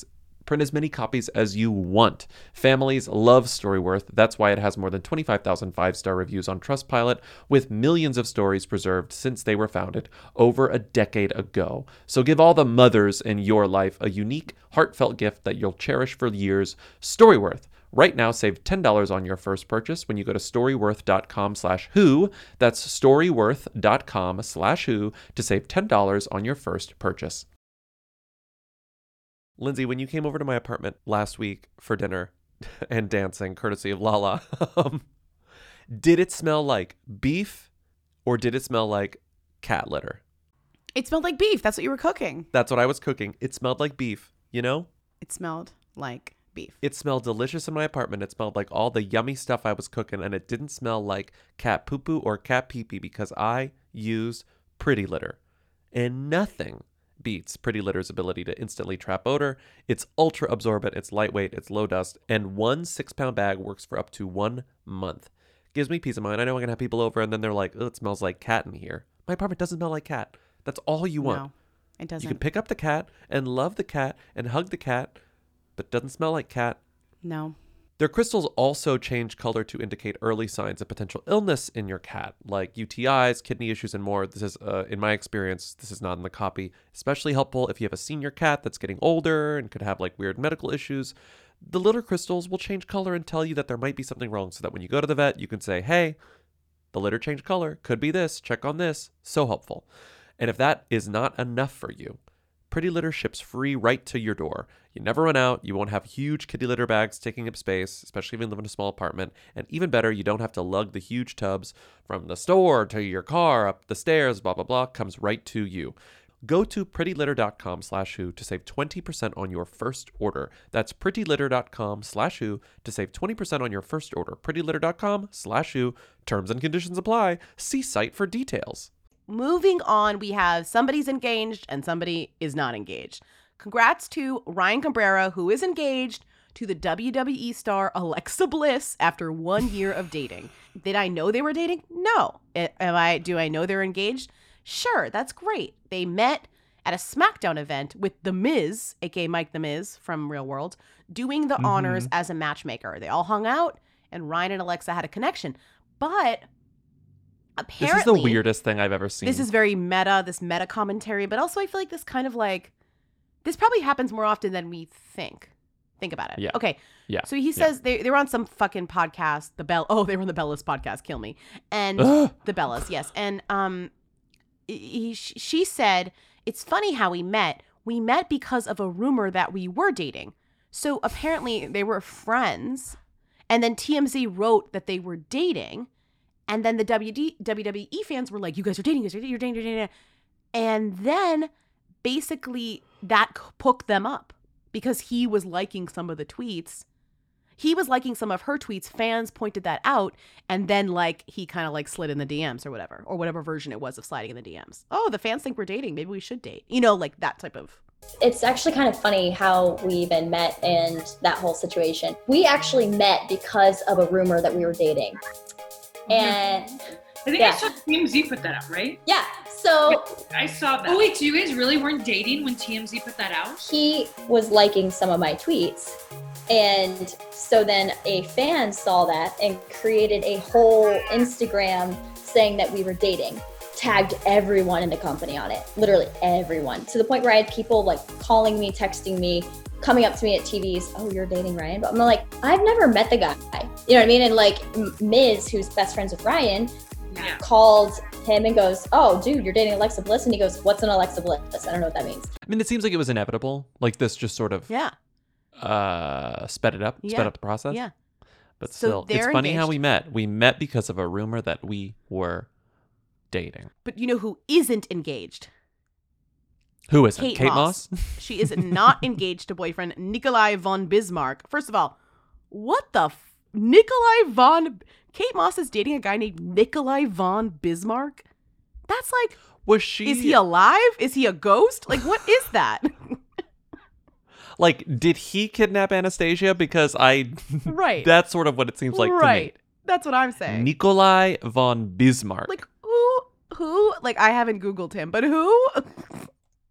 Print as many copies as you want. Families love Storyworth. That's why it has more than 25,000 5-star reviews on Trustpilot, with millions of stories preserved since they were founded over a decade ago. So give all the mothers in your life a unique, heartfelt gift that you'll cherish for years. Storyworth. Right now, save $10 on your first purchase when you go to storyworth.com/who. That's storyworth.com/who to save $10 on your first purchase. Lindsay, when you came over to my apartment last week for dinner and dancing, courtesy of Lala, did it smell like beef or did it smell like cat litter? It smelled like beef. That's what you were cooking. That's what I was cooking. It smelled like beef, you know? It smelled like beef. It smelled delicious in my apartment. It smelled like all the yummy stuff I was cooking, and it didn't smell like cat poo-poo or cat pee-pee because I use Pretty Litter. And nothing beats Pretty Litter's ability to instantly trap odor. It's ultra absorbent, it's lightweight, it's low dust, and one 6-pound bag works for up to 1 month. Gives me peace of mind. I know I'm going to have people over and then they're like, oh, it smells like cat in here. My apartment doesn't smell like cat. That's all you want. No, it doesn't. You can pick up the cat and love the cat and hug the cat, but it doesn't smell like cat. No. Their crystals also change color to indicate early signs of potential illness in your cat, like UTIs, kidney issues, and more. This is, in my experience, this is not in the copy. Especially helpful if you have a senior cat that's getting older and could have like weird medical issues. The litter crystals will change color and tell you that there might be something wrong so that when you go to the vet, you can say, hey, the litter changed color. Could be this. Check on this. So helpful. And if that is not enough for you, Pretty Litter ships free right to your door. You never run out. You won't have huge kitty litter bags taking up space, especially if you live in a small apartment. And even better, you don't have to lug the huge tubs from the store to your car, up the stairs, blah, blah, blah. Comes right to you. Go to prettylitter.com/who to save 20% on your first order. That's prettylitter.com/who to save 20% on your first order. prettylitter.com/who. Terms and conditions apply. See site for details. Moving on, we have somebody's engaged and somebody is not engaged. Congrats to Ryan Cabrera, who is engaged to the WWE star Alexa Bliss after 1 year of dating. Did I know they were dating? No. Do I know they're engaged? Sure, that's great. They met at a SmackDown event with The Miz, aka Mike The Miz from Real World, doing the honors as a matchmaker. They all hung out, and Ryan and Alexa had a connection. But apparently, this is the weirdest thing I've ever seen. This is very this meta commentary, but also I feel like this kind of like, this probably happens more often than we think. Think about it. Yeah. Okay. Yeah. So he says they were on some fucking podcast, they were on the Bellas podcast, kill me. And the Bellas, yes. And she said, it's funny how we met. We met because of a rumor that we were dating. So apparently they were friends, and then TMZ wrote that they were dating. And then the WWE fans were like, you guys are dating, you're dating. And then basically that hooked them up because he was liking some of the tweets. He was liking some of her tweets. Fans pointed that out. And then like he kind of like slid in the DMs or whatever version it was of sliding in the DMs. Oh, the fans think we're dating. Maybe we should date. You know, like that type of. It's actually kind of funny how we even met and that whole situation. We actually met because of a rumor that we were dating. And I think I saw TMZ put that out, right? Yeah. So I saw that. Oh wait, so you guys really weren't dating when TMZ put that out? He was liking some of my tweets. And so then a fan saw that and created a whole Instagram saying that we were dating. Tagged everyone in the company on it. Literally everyone. To the point where I had people like calling me, texting me, coming up to me at TVs, oh, you're dating Ryan? But I'm like, I've never met the guy. You know what I mean? And like Miz, who's best friends with Ryan, called him and goes, oh, dude, you're dating Alexa Bliss? And he goes, what's an Alexa Bliss? I don't know what that means. I mean, it seems like it was inevitable. Like this just sort of sped it up, sped up the process. Yeah. But So still, it's funny engaged. how we met. We met because of a rumor that we were dating. But you know who isn't engaged? Who isn't? Kate Moss? She is not engaged to boyfriend Nikolai von Bismarck. First of all, what the Kate Moss is dating a guy named Nikolai von Bismarck? That's like, is he alive? Is he a ghost? Like, what is that? Like, did he kidnap Anastasia? Because Right. That's sort of what it seems like to me. Right. That's what I'm saying. Nikolai von Bismarck. Like, who? Like, I haven't Googled him, but who?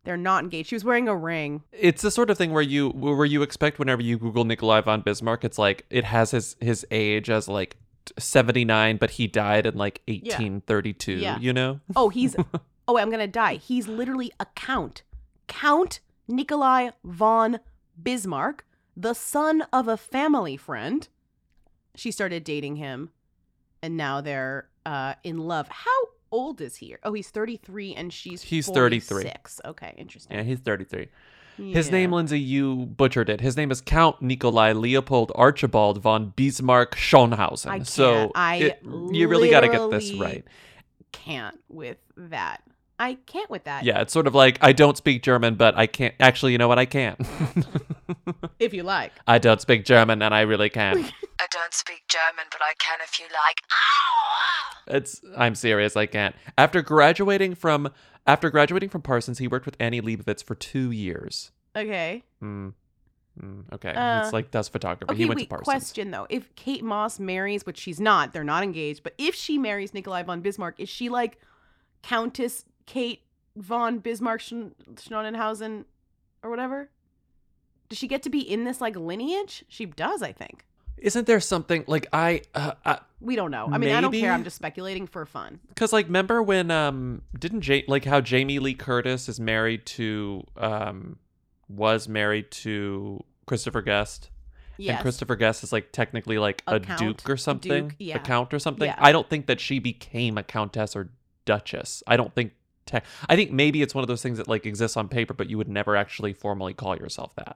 They're not engaged. She was wearing a ring. It's the sort of thing where you expect whenever you Google Nikolai von Bismarck, it's like it has his age as like 79, but he died in like 1832. Yeah. You know? Oh, I'm gonna die. He's literally a count. Count Nikolai von Bismarck, the son of a family friend. She started dating him, and now they're in love. How old is he? Oh, he's 33 and he's 33. Okay, interesting. Yeah, he's 33. Yeah. His name, Lindsay, you butchered it. His name is Count Nikolai Leopold Archibald von Bismarck Schonhausen. You really got to get this right. Can't with that. I can't with that. Yeah, it's sort of like, I don't speak German, but I can't. Actually, you know what? I can. If you like. I don't speak German, and I really can. I don't speak German, but I can if you like. I'm serious, I can't. After graduating from Parsons, he worked with Annie Leibovitz for 2 years. Okay. Okay. It's like does photography. Okay, He went to Parsons. Question though. If Kate Moss marries, which she's not, they're not engaged, but if she marries Nikolai von Bismarck, is she like Countess Kate von Bismarck Schonenhausen or whatever? Does she get to be in this like lineage? She does, I think. Isn't there something like we don't know. I mean, I don't care. I'm just speculating for fun. Because like, remember when how Jamie Lee Curtis is married to was married to Christopher Guest? Yes. And Christopher Guest is like technically like a duke or something, Duke, yeah. a count or something. Yeah. I don't think that she became a countess or duchess. I don't think. I think maybe it's one of those things that like exists on paper, but you would never actually formally call yourself that.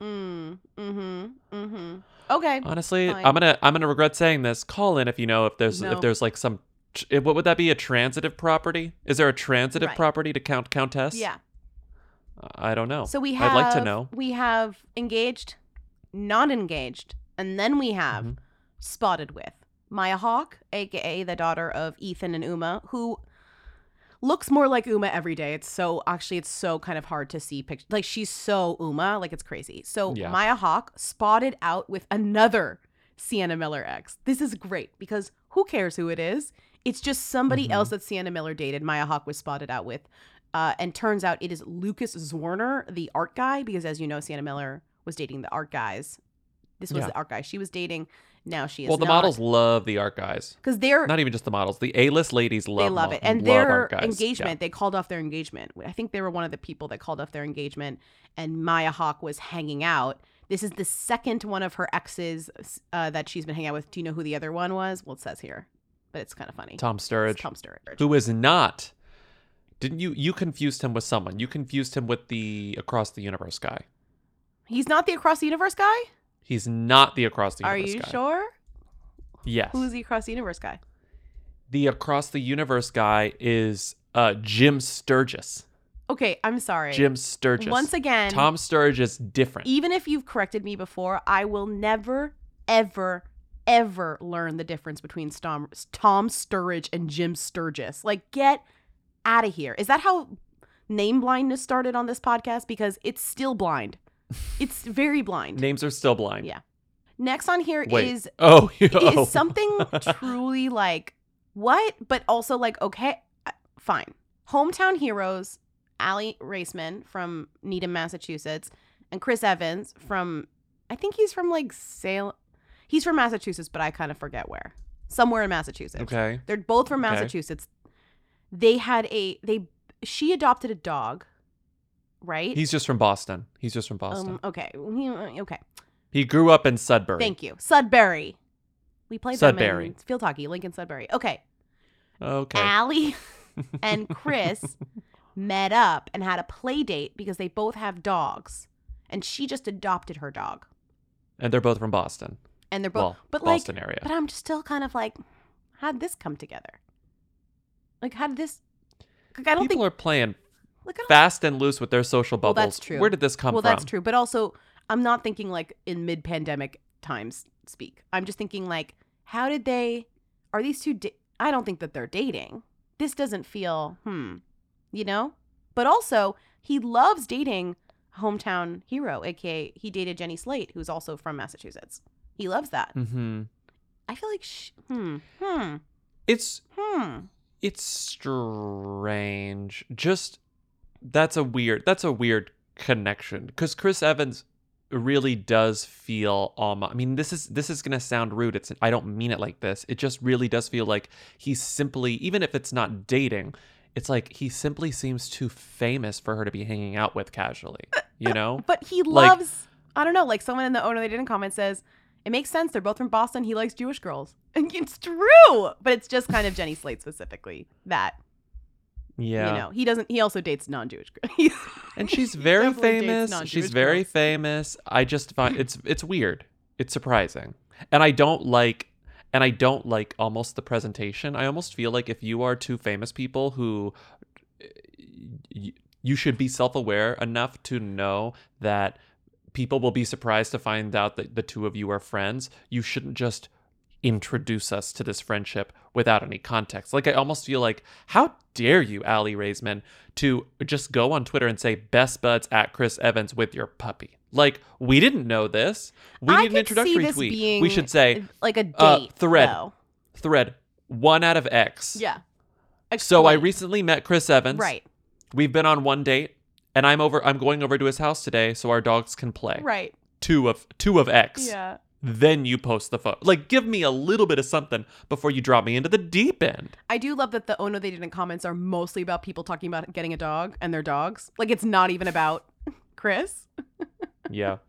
Okay. Honestly, fine. I'm gonna regret saying this. Call in if you know if there's like some. What would that be? A transitive property? Is there a transitive property to countess? Yeah. I don't know. So we have. I'd like to know. We have engaged, not engaged, and then we have spotted with Maya Hawke, aka the daughter of Ethan and Uma, who looks more like Uma every day. It's so kind of hard to see pictures. Like, she's so Uma, like it's crazy. So Maya Hawke spotted out with another Sienna Miller ex. This is great because who cares who it is? It's just somebody else that Sienna Miller dated. Maya Hawke was spotted out with. And turns out it is Lucas Zwerner, the art guy, because as you know, Sienna Miller was dating the art guys. This was the art guy she was dating. Now she is Well, the models love the art guys. Because they're... Not even just the models. The A-list ladies love it. And love their art guys. engagement, they called off their engagement. I think they were one of the people that called off their engagement. And Maya Hawke was hanging out. This is the second one of her exes that she's been hanging out with. Do you know who the other one was? Well, it says here. But it's kind of funny. Tom Sturridge. It's Tom Sturridge. Who is not... Didn't you confused him with someone? You confused him with the Across the Universe guy. He's not the Across the Universe guy? He's not the Across the Universe guy. Are you sure? Yes. Who's the Across the Universe guy? The Across the Universe guy is Jim Sturgis. Okay, I'm sorry. Jim Sturgis. Once again, Tom Sturridge is different. Even if you've corrected me before, I will never, ever, ever learn the difference between Tom Sturridge and Jim Sturgis. Like, get out of here. Is that how name blindness started on this podcast? Because it's still blind. It's very blind. Names are still blind. Yeah. Next on here is something truly like, what? But also like, okay, fine. Hometown Heroes, Aly Raisman from Needham, Massachusetts, and Chris Evans from, I think he's from like Salem. He's from Massachusetts, but I kind of forget where. Somewhere in Massachusetts. Okay. They're both from Massachusetts. She adopted a dog, right? He's just from Boston. Okay. He grew up in Sudbury. Thank you. Sudbury. We played them in field hockey, Lincoln Sudbury. Okay. Aly and Chris met up and had a play date because they both have dogs. And she just adopted her dog. And they're both from Boston. And they're both Boston area. But I'm just still kind of like, how'd this come together? Like, how did this? Like, I don't People are playing fast and loose with their social bubbles. Well, that's true. Where did this come from? Well, that's true. But also, I'm not thinking like in mid-pandemic times speak. I'm just thinking like, how did are these two, I don't think that they're dating. This doesn't feel, you know? But also, he loves dating hometown hero, aka he dated Jenny Slate, who's also from Massachusetts. He loves that. Mm-hmm. I feel like, It's strange. Just That's a weird connection, because Chris Evans really does feel almost, I mean, this is gonna sound rude. I don't mean it like this. It just really does feel like he's simply, even if it's not dating, it's like he simply seems too famous for her to be hanging out with casually, you know? But he loves, I don't know, like someone in the Oh No They Didn't comment says, it makes sense. They're both from Boston. He likes Jewish girls. And it's true. But it's just kind of Jenny Slate specifically that. Yeah. You know, he also dates non-Jewish girls. And she's very famous. She's very famous. I just find it's weird. It's surprising. And I don't like almost the presentation. I almost feel like if you are two famous people who you should be self-aware enough to know that people will be surprised to find out that the two of you are friends. You shouldn't just introduce us to this friendship without any context. Like, I almost feel like, how dare you, Aly Raisman, to just go on Twitter and say best buds at Chris Evans with your puppy. Like, we didn't know this. We need an introductory tweet. We should say like a date thread 1 out of X. Yeah. So I recently met Chris Evans. Right. We've been on one date, and I'm going over to his house today so our dogs can play. Right. 2 of X. Yeah. Then you post the photo. Like, give me a little bit of something before you drop me into the deep end. I do love that the Oh No They Didn't comments are mostly about people talking about getting a dog and their dogs. Like, it's not even about Chris. Yeah.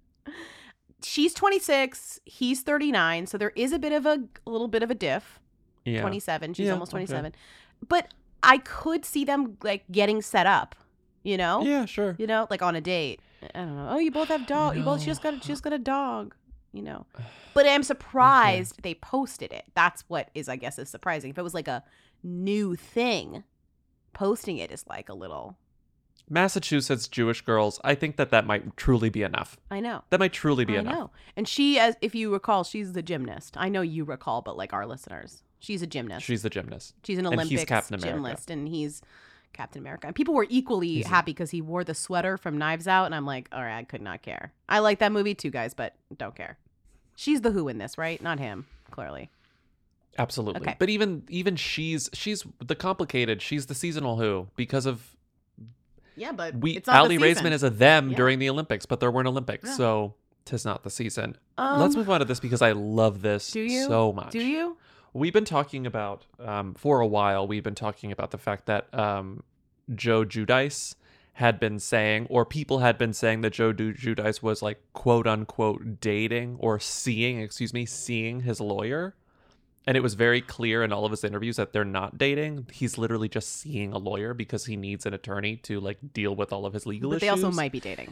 She's 26. He's 39. So there is a little bit of a diff. Yeah. 27. She's almost 27. Okay. But I could see them like getting set up, you know? Yeah, sure. You know, like on a date. I don't know. Oh, you both have dogs. She just got a dog. You know, but I'm surprised they posted it. That's what is, I guess, is surprising. If it was like a new thing, posting it is like a little. Massachusetts Jewish girls. I think that might truly be enough. I know. That might truly be enough. I know. And she, as if you recall, she's the gymnast. I know you recall, but like our listeners, she's a gymnast. She's the gymnast. She's an Olympics he's Captain America. gymnast, and he's Captain America. And people were equally happy because he wore the sweater from Knives Out, and I'm like, all right, I could not care. I like that movie too, guys, but don't care. She's the Who in this, right? Not him, clearly. Absolutely. Okay. But even she's the complicated. She's the seasonal Who because of. Yeah, but it's not Aly Raisman is a them during the Olympics, but there weren't Olympics, so 'tis not the season. Let's move on to this because I love this so much. Do you? We've been talking about for a while. We've been talking about the fact that Joe Giudice had been saying, or people had been saying, that Joe Giudice was like quote unquote dating or seeing his lawyer. And it was very clear in all of his interviews that they're not dating. He's literally just seeing a lawyer because he needs an attorney to like deal with all of his legal issues. But they also might be dating.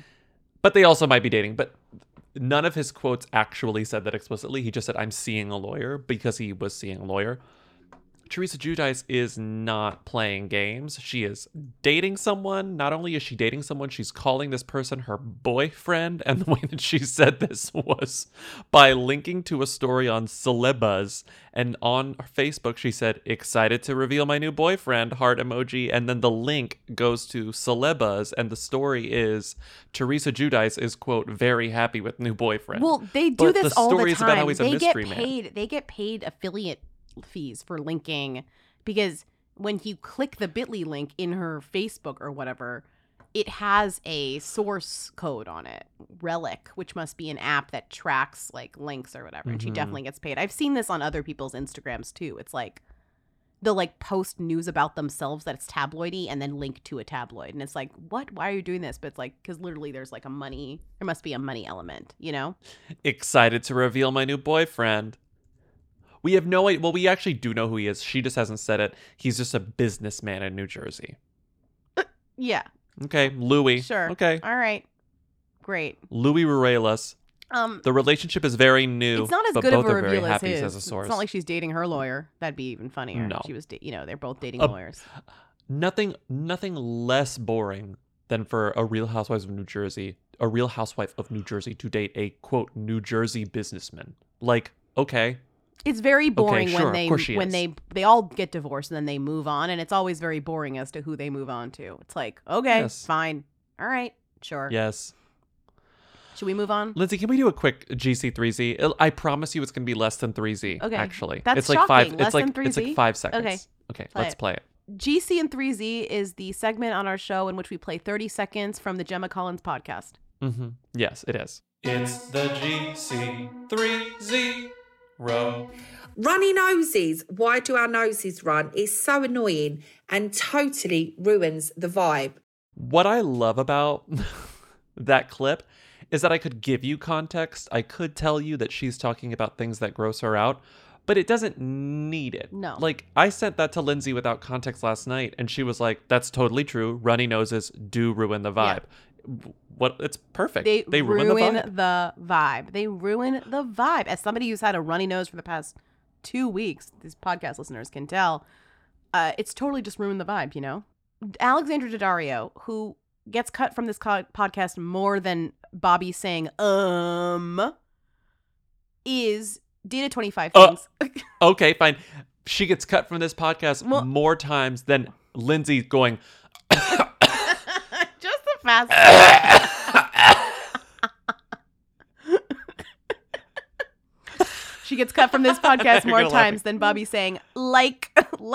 But none of his quotes actually said that explicitly. He just said, I'm seeing a lawyer, because he was seeing a lawyer. Teresa Giudice is not playing games. She is dating someone. Not only is she dating someone, she's calling this person her boyfriend. And the way that she said this was by linking to a story on Celebuzz. And on Facebook, she said, excited to reveal my new boyfriend, heart emoji. And then the link goes to Celebuzz. And the story is Teresa Giudice is, quote, very happy with new boyfriend. Well, they do this all the time. The story is about how he's a mystery man. They get paid affiliate fees for linking, because when you click the bit.ly link in her Facebook or whatever, it has a source code on it, Relic, which must be an app that tracks like links or whatever. And she definitely gets paid. I've seen this on other people's Instagrams too. It's like they'll like post news about themselves that it's tabloidy and then link to a tabloid, and it's like, what? Why are you doing this? But it's like, because literally there's like there must be a money element, you know? Excited to reveal my new boyfriend. We have no idea. Well, we actually do know who he is. She just hasn't said it. He's just a businessman in New Jersey. Yeah. Okay, Louis. Sure. Okay. All right. Great. Louis Ruelas. The relationship is very new. It's not as but good both of a are very reveal as happy his. as a source. It's not like she's dating her lawyer. That'd be even funnier. No. She was, they're both dating lawyers. Nothing less boring than for a Real Housewife of New Jersey to date a, quote, New Jersey businessman. Like, okay. It's very boring sure, when they all get divorced and then they move on, and it's always very boring as to who they move on to. It's like, okay, yes. Fine. All right, sure. Yes. Should we move on? Lindsay, can we do a quick GC3Z? I promise you it's going to be less than 3Z, okay. actually. That's it's like shocking. five. Less than 3Z? It's like 5 seconds. Okay, let's play it. GC and 3Z is the segment on our show in which we play 30 seconds from the Gemma Collins podcast. Mm-hmm. Yes, it is. It's the GC3Z row. Runny noses. Why do our noses run? It's so annoying and totally ruins the vibe. What I love about that clip is that I could give you context. I could tell you that she's talking about things that gross her out, but it doesn't need it. No. Like, I sent that to Lindsay without context last night, and she was like, that's totally true. Runny noses do ruin the vibe. Yeah. What? It's perfect. They ruin the vibe. They ruin the vibe. As somebody who's had a runny nose for the past 2 weeks, these podcast listeners can tell, it's totally just ruined the vibe, you know? Alexandra Daddario, who gets cut from this podcast more than Bobby saying, did 25 things. Okay, fine. She gets cut from this podcast more times than Lindsay going, just the fast. She gets cut from this podcast more times than Bobby saying, like,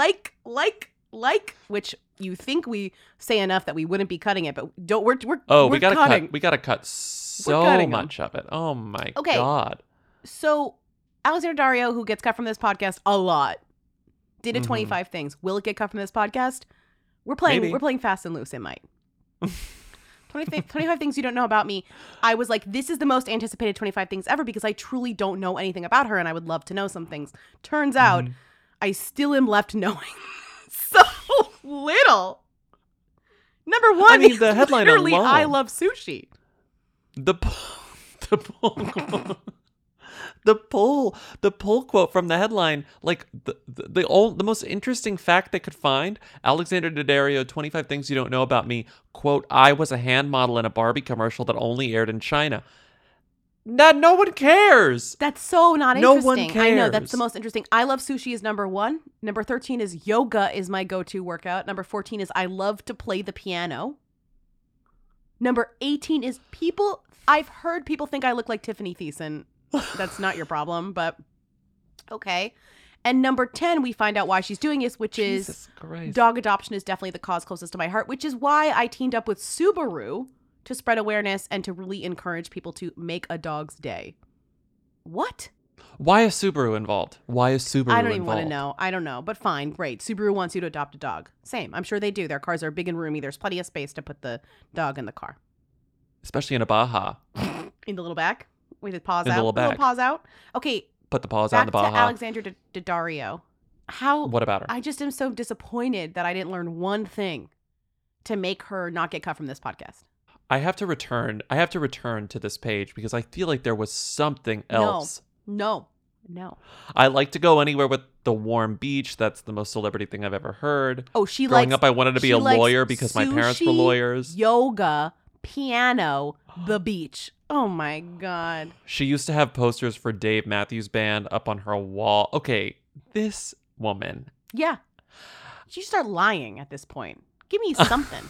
which you think we say enough that we wouldn't be cutting it, but we're we gotta cutting. cut. We gotta cut so much of it. Oh my God. So Alexandra Daddario, who gets cut from this podcast a lot, did 25 things. Will it get cut from this podcast? We're playing fast and loose. It might. 25 things you don't know about me. I was like, this is the most anticipated 25 things ever because I truly don't know anything about her and I would love to know some things. Turns out I still am left knowing so little. Number one, I mean, the headline literally, alone. I love sushi. The pull quote from the headline, like the most interesting fact they could find, Alexandra Daddario, 25 things you don't know about me, quote, I was a hand model in a Barbie commercial that only aired in China. No one cares. That's so not No interesting. one cares. I know, that's the most interesting. I love sushi is number 1. Number 13 is yoga is my go-to workout. Number 14 is I love to play the piano. Number 18 is I've heard people think I look like Tiffany Thiessen. That's not your problem, but okay. And number 10, we find out why she's doing this, which is dog adoption is definitely the cause closest to my heart, which is why I teamed up with Subaru to spread awareness and to really encourage people to make a dog's day. What? Why is Subaru involved? Why is Subaru involved? I don't even want to know. I don't know, but fine, great. Subaru wants you to adopt a dog. Same. I'm sure they do. Their cars are big and roomy. There's plenty of space to put the dog in the car. Especially in a Baja. In the little back? With the paws in out? The little paws out? Okay. Put the paws out in the Baja. Back to Alexandra Daddario. What about her? I just am so disappointed that I didn't learn one thing to make her not get cut from this podcast. I have to return to this page because I feel like there was something else. No. I like to go anywhere with the warm beach. That's the most celebrity thing I've ever heard. Oh, she Growing up, I wanted to be a lawyer because my parents were lawyers. Yoga, piano, the beach. Oh my God. She used to have posters for Dave Matthews Band up on her wall. Okay, this woman. Yeah. You start lying at this point. Give me something.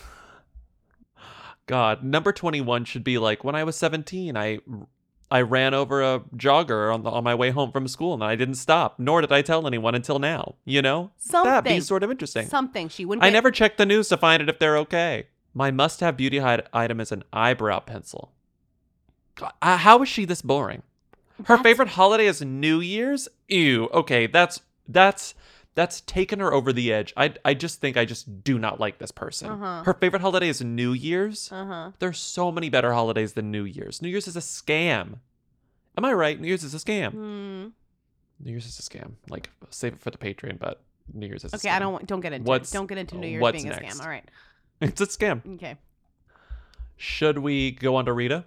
God, number 21 should be like, when I was 17, I ran over a jogger on my way home from school and I didn't stop, nor did I tell anyone until now. You know? That'd be sort of interesting. Something. She wouldn't. I never checked the news to find it if they're okay. My must-have beauty item is an eyebrow pencil. How is she this boring? Her favorite holiday is New Year's? Ew. Okay, that's taken her over the edge. I just think I just do not like this person. Her favorite holiday is New Year's? There's so many better holidays than New Year's. New Year's is a scam. Am I right? New Year's is a scam. New Year's is a scam. Like, save it for the Patreon, but New Year's is a scam. Okay, don't get into it. Don't get into New Year's being next? a scam. All right. It's a scam. Okay. Should we go on to Rita?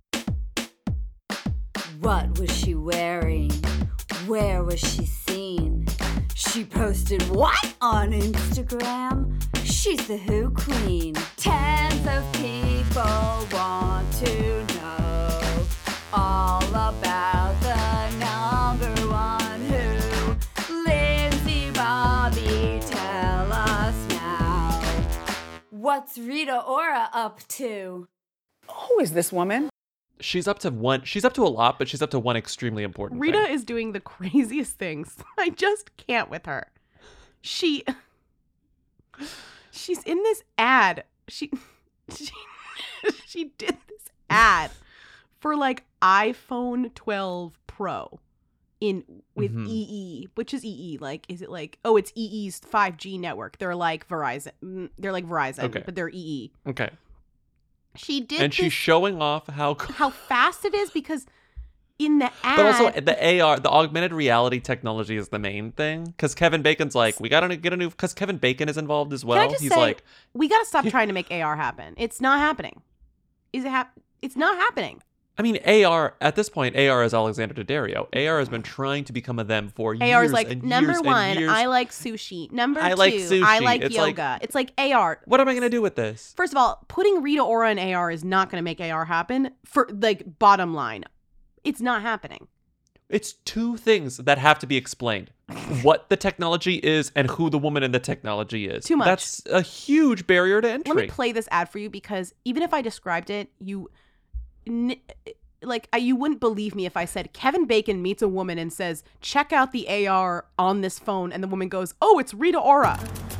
What was she wearing? Where was she seen? She posted what on Instagram? She's the Who Queen. Tens of people want to know all about the number one Who. Lindsay, Bobby, tell us now. What's Rita Ora up to? Who is this woman? She's up to a lot, but she's up to one extremely important Rita thing. is doing the craziest things. I just can't with her. She's in this ad. She did this ad for like iPhone 12 Pro with EE, which is EE. Like, is it like, oh, it's EE's 5G network. They're like Verizon. Okay. But they're EE. Okay. She did, and she's showing off how fast it is because in the ad, but also the AR, the augmented reality technology is the main thing. Because Kevin Bacon's like, we gotta get a new. Because Kevin Bacon is involved as well. Can I just He's say, like, we gotta stop trying to make AR happen. It's not happening. Is it It's not happening. I mean, AR at this point, AR is Alexander Daddario. AR has been trying to become a them for years. AR is like and number years one. and years. I like sushi. Number I two, like sushi. I like It's yoga. It's like AR. What am I gonna do with this? First of all, putting Rita Ora in AR is not going to make AR happen. For like bottom line, it's not happening. It's two things that have to be explained: what the technology is and who the woman in the technology is. Too much. That's a huge barrier to entry. Let me play this ad for you because even if I described it, you wouldn't believe me if I said Kevin Bacon meets a woman and says, check out the AR on this phone. And the woman goes, oh, it's Rita Ora.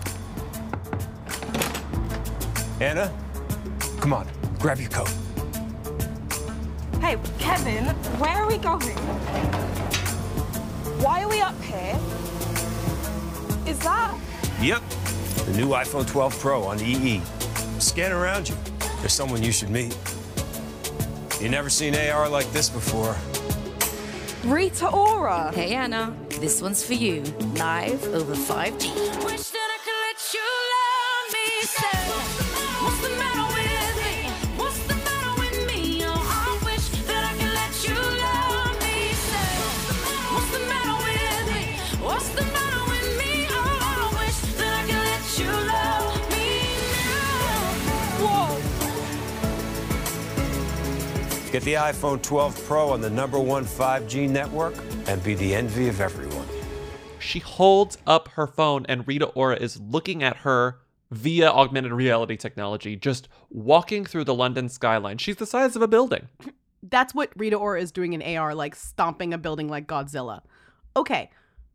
Anna, come on, grab your coat. Hey, Kevin, where are we going? Why are we up here? Is that... Yep, the new iPhone 12 Pro on EE. Scan around you. There's someone you should meet. You never seen AR like this before. Rita Ora? Hey, Anna, this one's for you. Live over 5G. Wish that I could let you love me. Say, what's the matter with me? What's the matter with me? Oh, I wish that I could let you love me. Say, what's the matter with me? What's the matter with me? Oh, I wish that I could let you love me now. Whoa. Get the iPhone 12 Pro on the #1 5G network and be the envy of everyone. She holds up her phone and Rita Ora is looking at her via augmented reality technology, just walking through the London skyline. She's the size of a building. That's what Rita Ora is doing in AR, like stomping a building like Godzilla. Okay,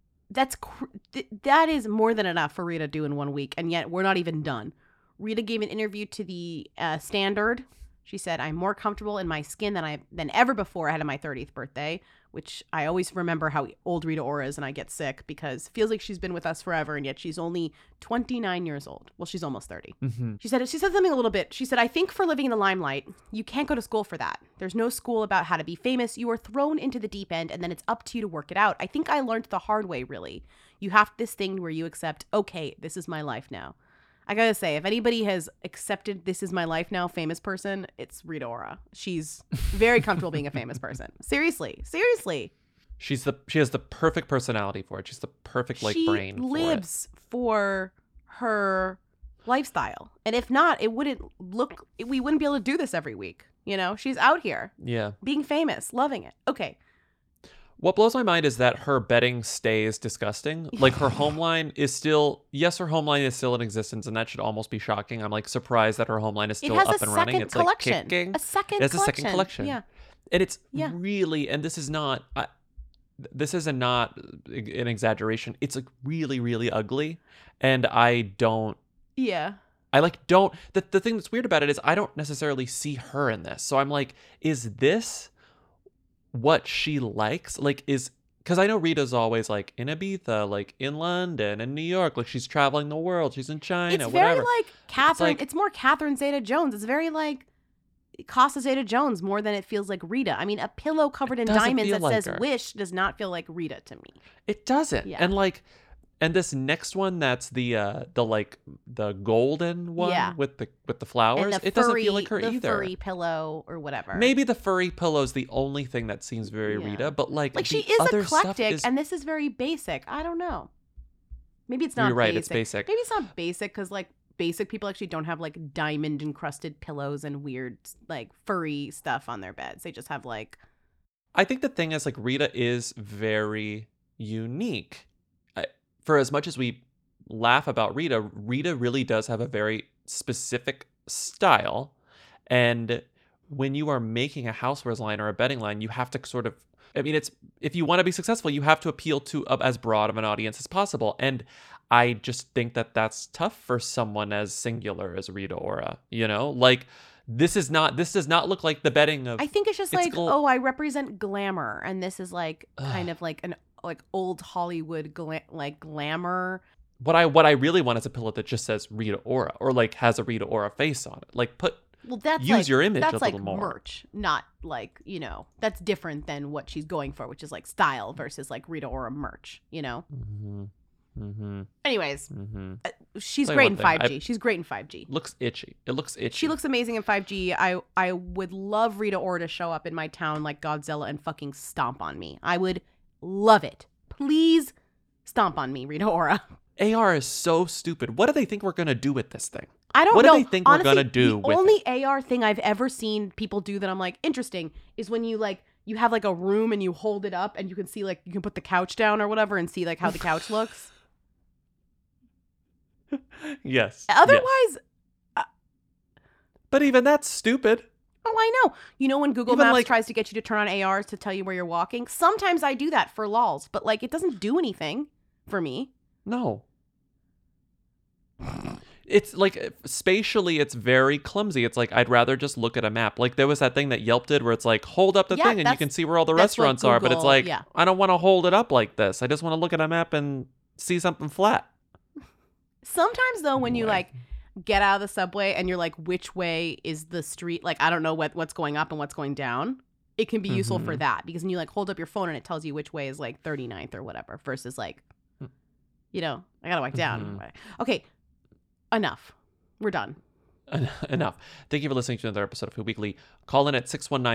that is more than enough for Rita to do in 1 week, and yet we're not even done. Rita gave an interview to the Standard. She said, I'm more comfortable in my skin than ever before ahead of my 30th birthday, which I always remember how old Rita Ora is and I get sick because it feels like she's been with us forever and yet she's only 29 years old. Well, she's almost 30. Mm-hmm. She said something a little bit. She said, I think for living in the limelight, you can't go to school for that. There's no school about how to be famous. You are thrown into the deep end and then it's up to you to work it out. I think I learned the hard way, really. You have this thing where you accept, okay, this is my life now. I gotta say, if anybody has accepted this is my life now, famous person, it's Rita Ora. She's very comfortable being a famous person. Seriously. She has the perfect personality for it. She's the perfect brain for it. She lives for her lifestyle. And if not, we wouldn't be able to do this every week. You know, she's out here. Yeah. Being famous, loving it. Okay. What blows my mind is that her bedding stays disgusting. Like her home line is still, her home line is still in existence, and that should almost be shocking. I'm like surprised that her home line is still up and running. It's like kicking. A second collection. Yeah. And it's really, and this is not an exaggeration. It's like really, really ugly. And I don't. Yeah. The thing that's weird about it is I don't necessarily see her in this. So I'm like, is this what she likes? Like, because I know Rita's always like in Ibiza, like in London and New York, like she's traveling the world, she's in China, it's whatever. Very like Catherine. It's more Catherine Zeta-Jones. It's very like Costa Zeta-Jones more than it feels like Rita. I mean, a pillow covered in diamonds that says her. "Wish" does not feel like Rita to me. It doesn't. Yeah. And this next one, that's the golden one with the flowers. It doesn't feel like her either. The furry pillow or whatever. Maybe the furry pillow is the only thing that seems very Rita, but like she is eclectic, and this is very basic. I don't know. Maybe it's not. You're right. Basic. It's basic. Maybe it's not basic because like basic people actually don't have like diamond encrusted pillows and weird like furry stuff on their beds. They just have like. I think the thing is like Rita is very unique. For as much as we laugh about Rita really does have a very specific style. And when you are making a housewares line or a bedding line, you have to sort of, I mean, if you want to be successful, you have to appeal to as broad of an audience as possible. And I just think that that's tough for someone as singular as Rita Ora, you know? Like, this does not look like the betting of... I think it's just I represent glamour, and this is like kind of like an like old Hollywood glamour. What I really want is a pillow that just says Rita Ora, or like has a Rita Ora face on it. Like use your image a little more. That's like merch, not like, you know, that's different than what she's going for, which is like style versus like Rita Ora merch, you know? Anyways, she's great in 5G. She's great in 5G. Looks itchy. It looks itchy. She looks amazing in 5G. I would love Rita Ora to show up in my town like Godzilla and fucking stomp on me. I would love it. Please stomp on me, Rita Ora. AR is so stupid. What do they think we're going to do with this thing? I don't know. What do they think Honestly, we're going to do with it? The only AR thing I've ever seen people do that I'm like, interesting, is when you like, you have like a room and you hold it up and you can see like, you can put the couch down or whatever and see like how the couch looks. Yes. Otherwise. But even that's stupid. Oh, I know. You know when Google Even, Maps like- tries to get you to turn on ARs to tell you where you're walking? Sometimes I do that for lols, but like it doesn't do anything for me. No. It's like spatially, it's very clumsy. It's like I'd rather just look at a map. Like there was that thing that Yelp did where it's like hold up the thing and you can see where all the that's what restaurants are. But it's Google- like yeah. I don't want to hold it up like this. I just want to look at a map and see something flat. Sometimes though, when you like get out of the subway and you're like, which way is the street? Like I don't know what's going up and what's going down. It can be useful for that because then you like hold up your phone and it tells you which way is like 39th or whatever versus like, you know, I gotta walk down. Okay, enough. We're done. Enough. Thank you for listening to another episode of Who Weekly. Call in at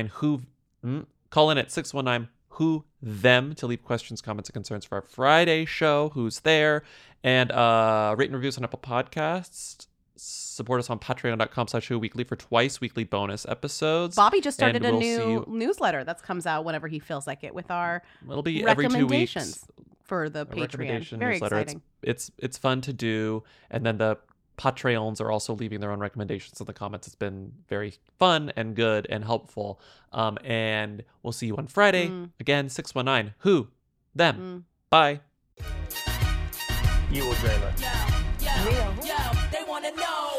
619-WHO-THEM to leave questions, comments, and concerns for our Friday show, Who's There, and rate and reviews on Apple Podcasts. Support us on patreon.com/WhoWeekly for twice weekly bonus episodes. Bobby just started And a we'll see new you- newsletter that comes out whenever he feels like it with our It'll be every 2 recommendations weeks. for the A Patreon. recommendation Very newsletter. exciting. It's fun to do, and then the Patreons are also leaving their own recommendations in the comments. It's been very fun and good and helpful. And we'll see you on Friday again. 619-WHO-THEM. Bye. You will dream it. Yo, they wanna know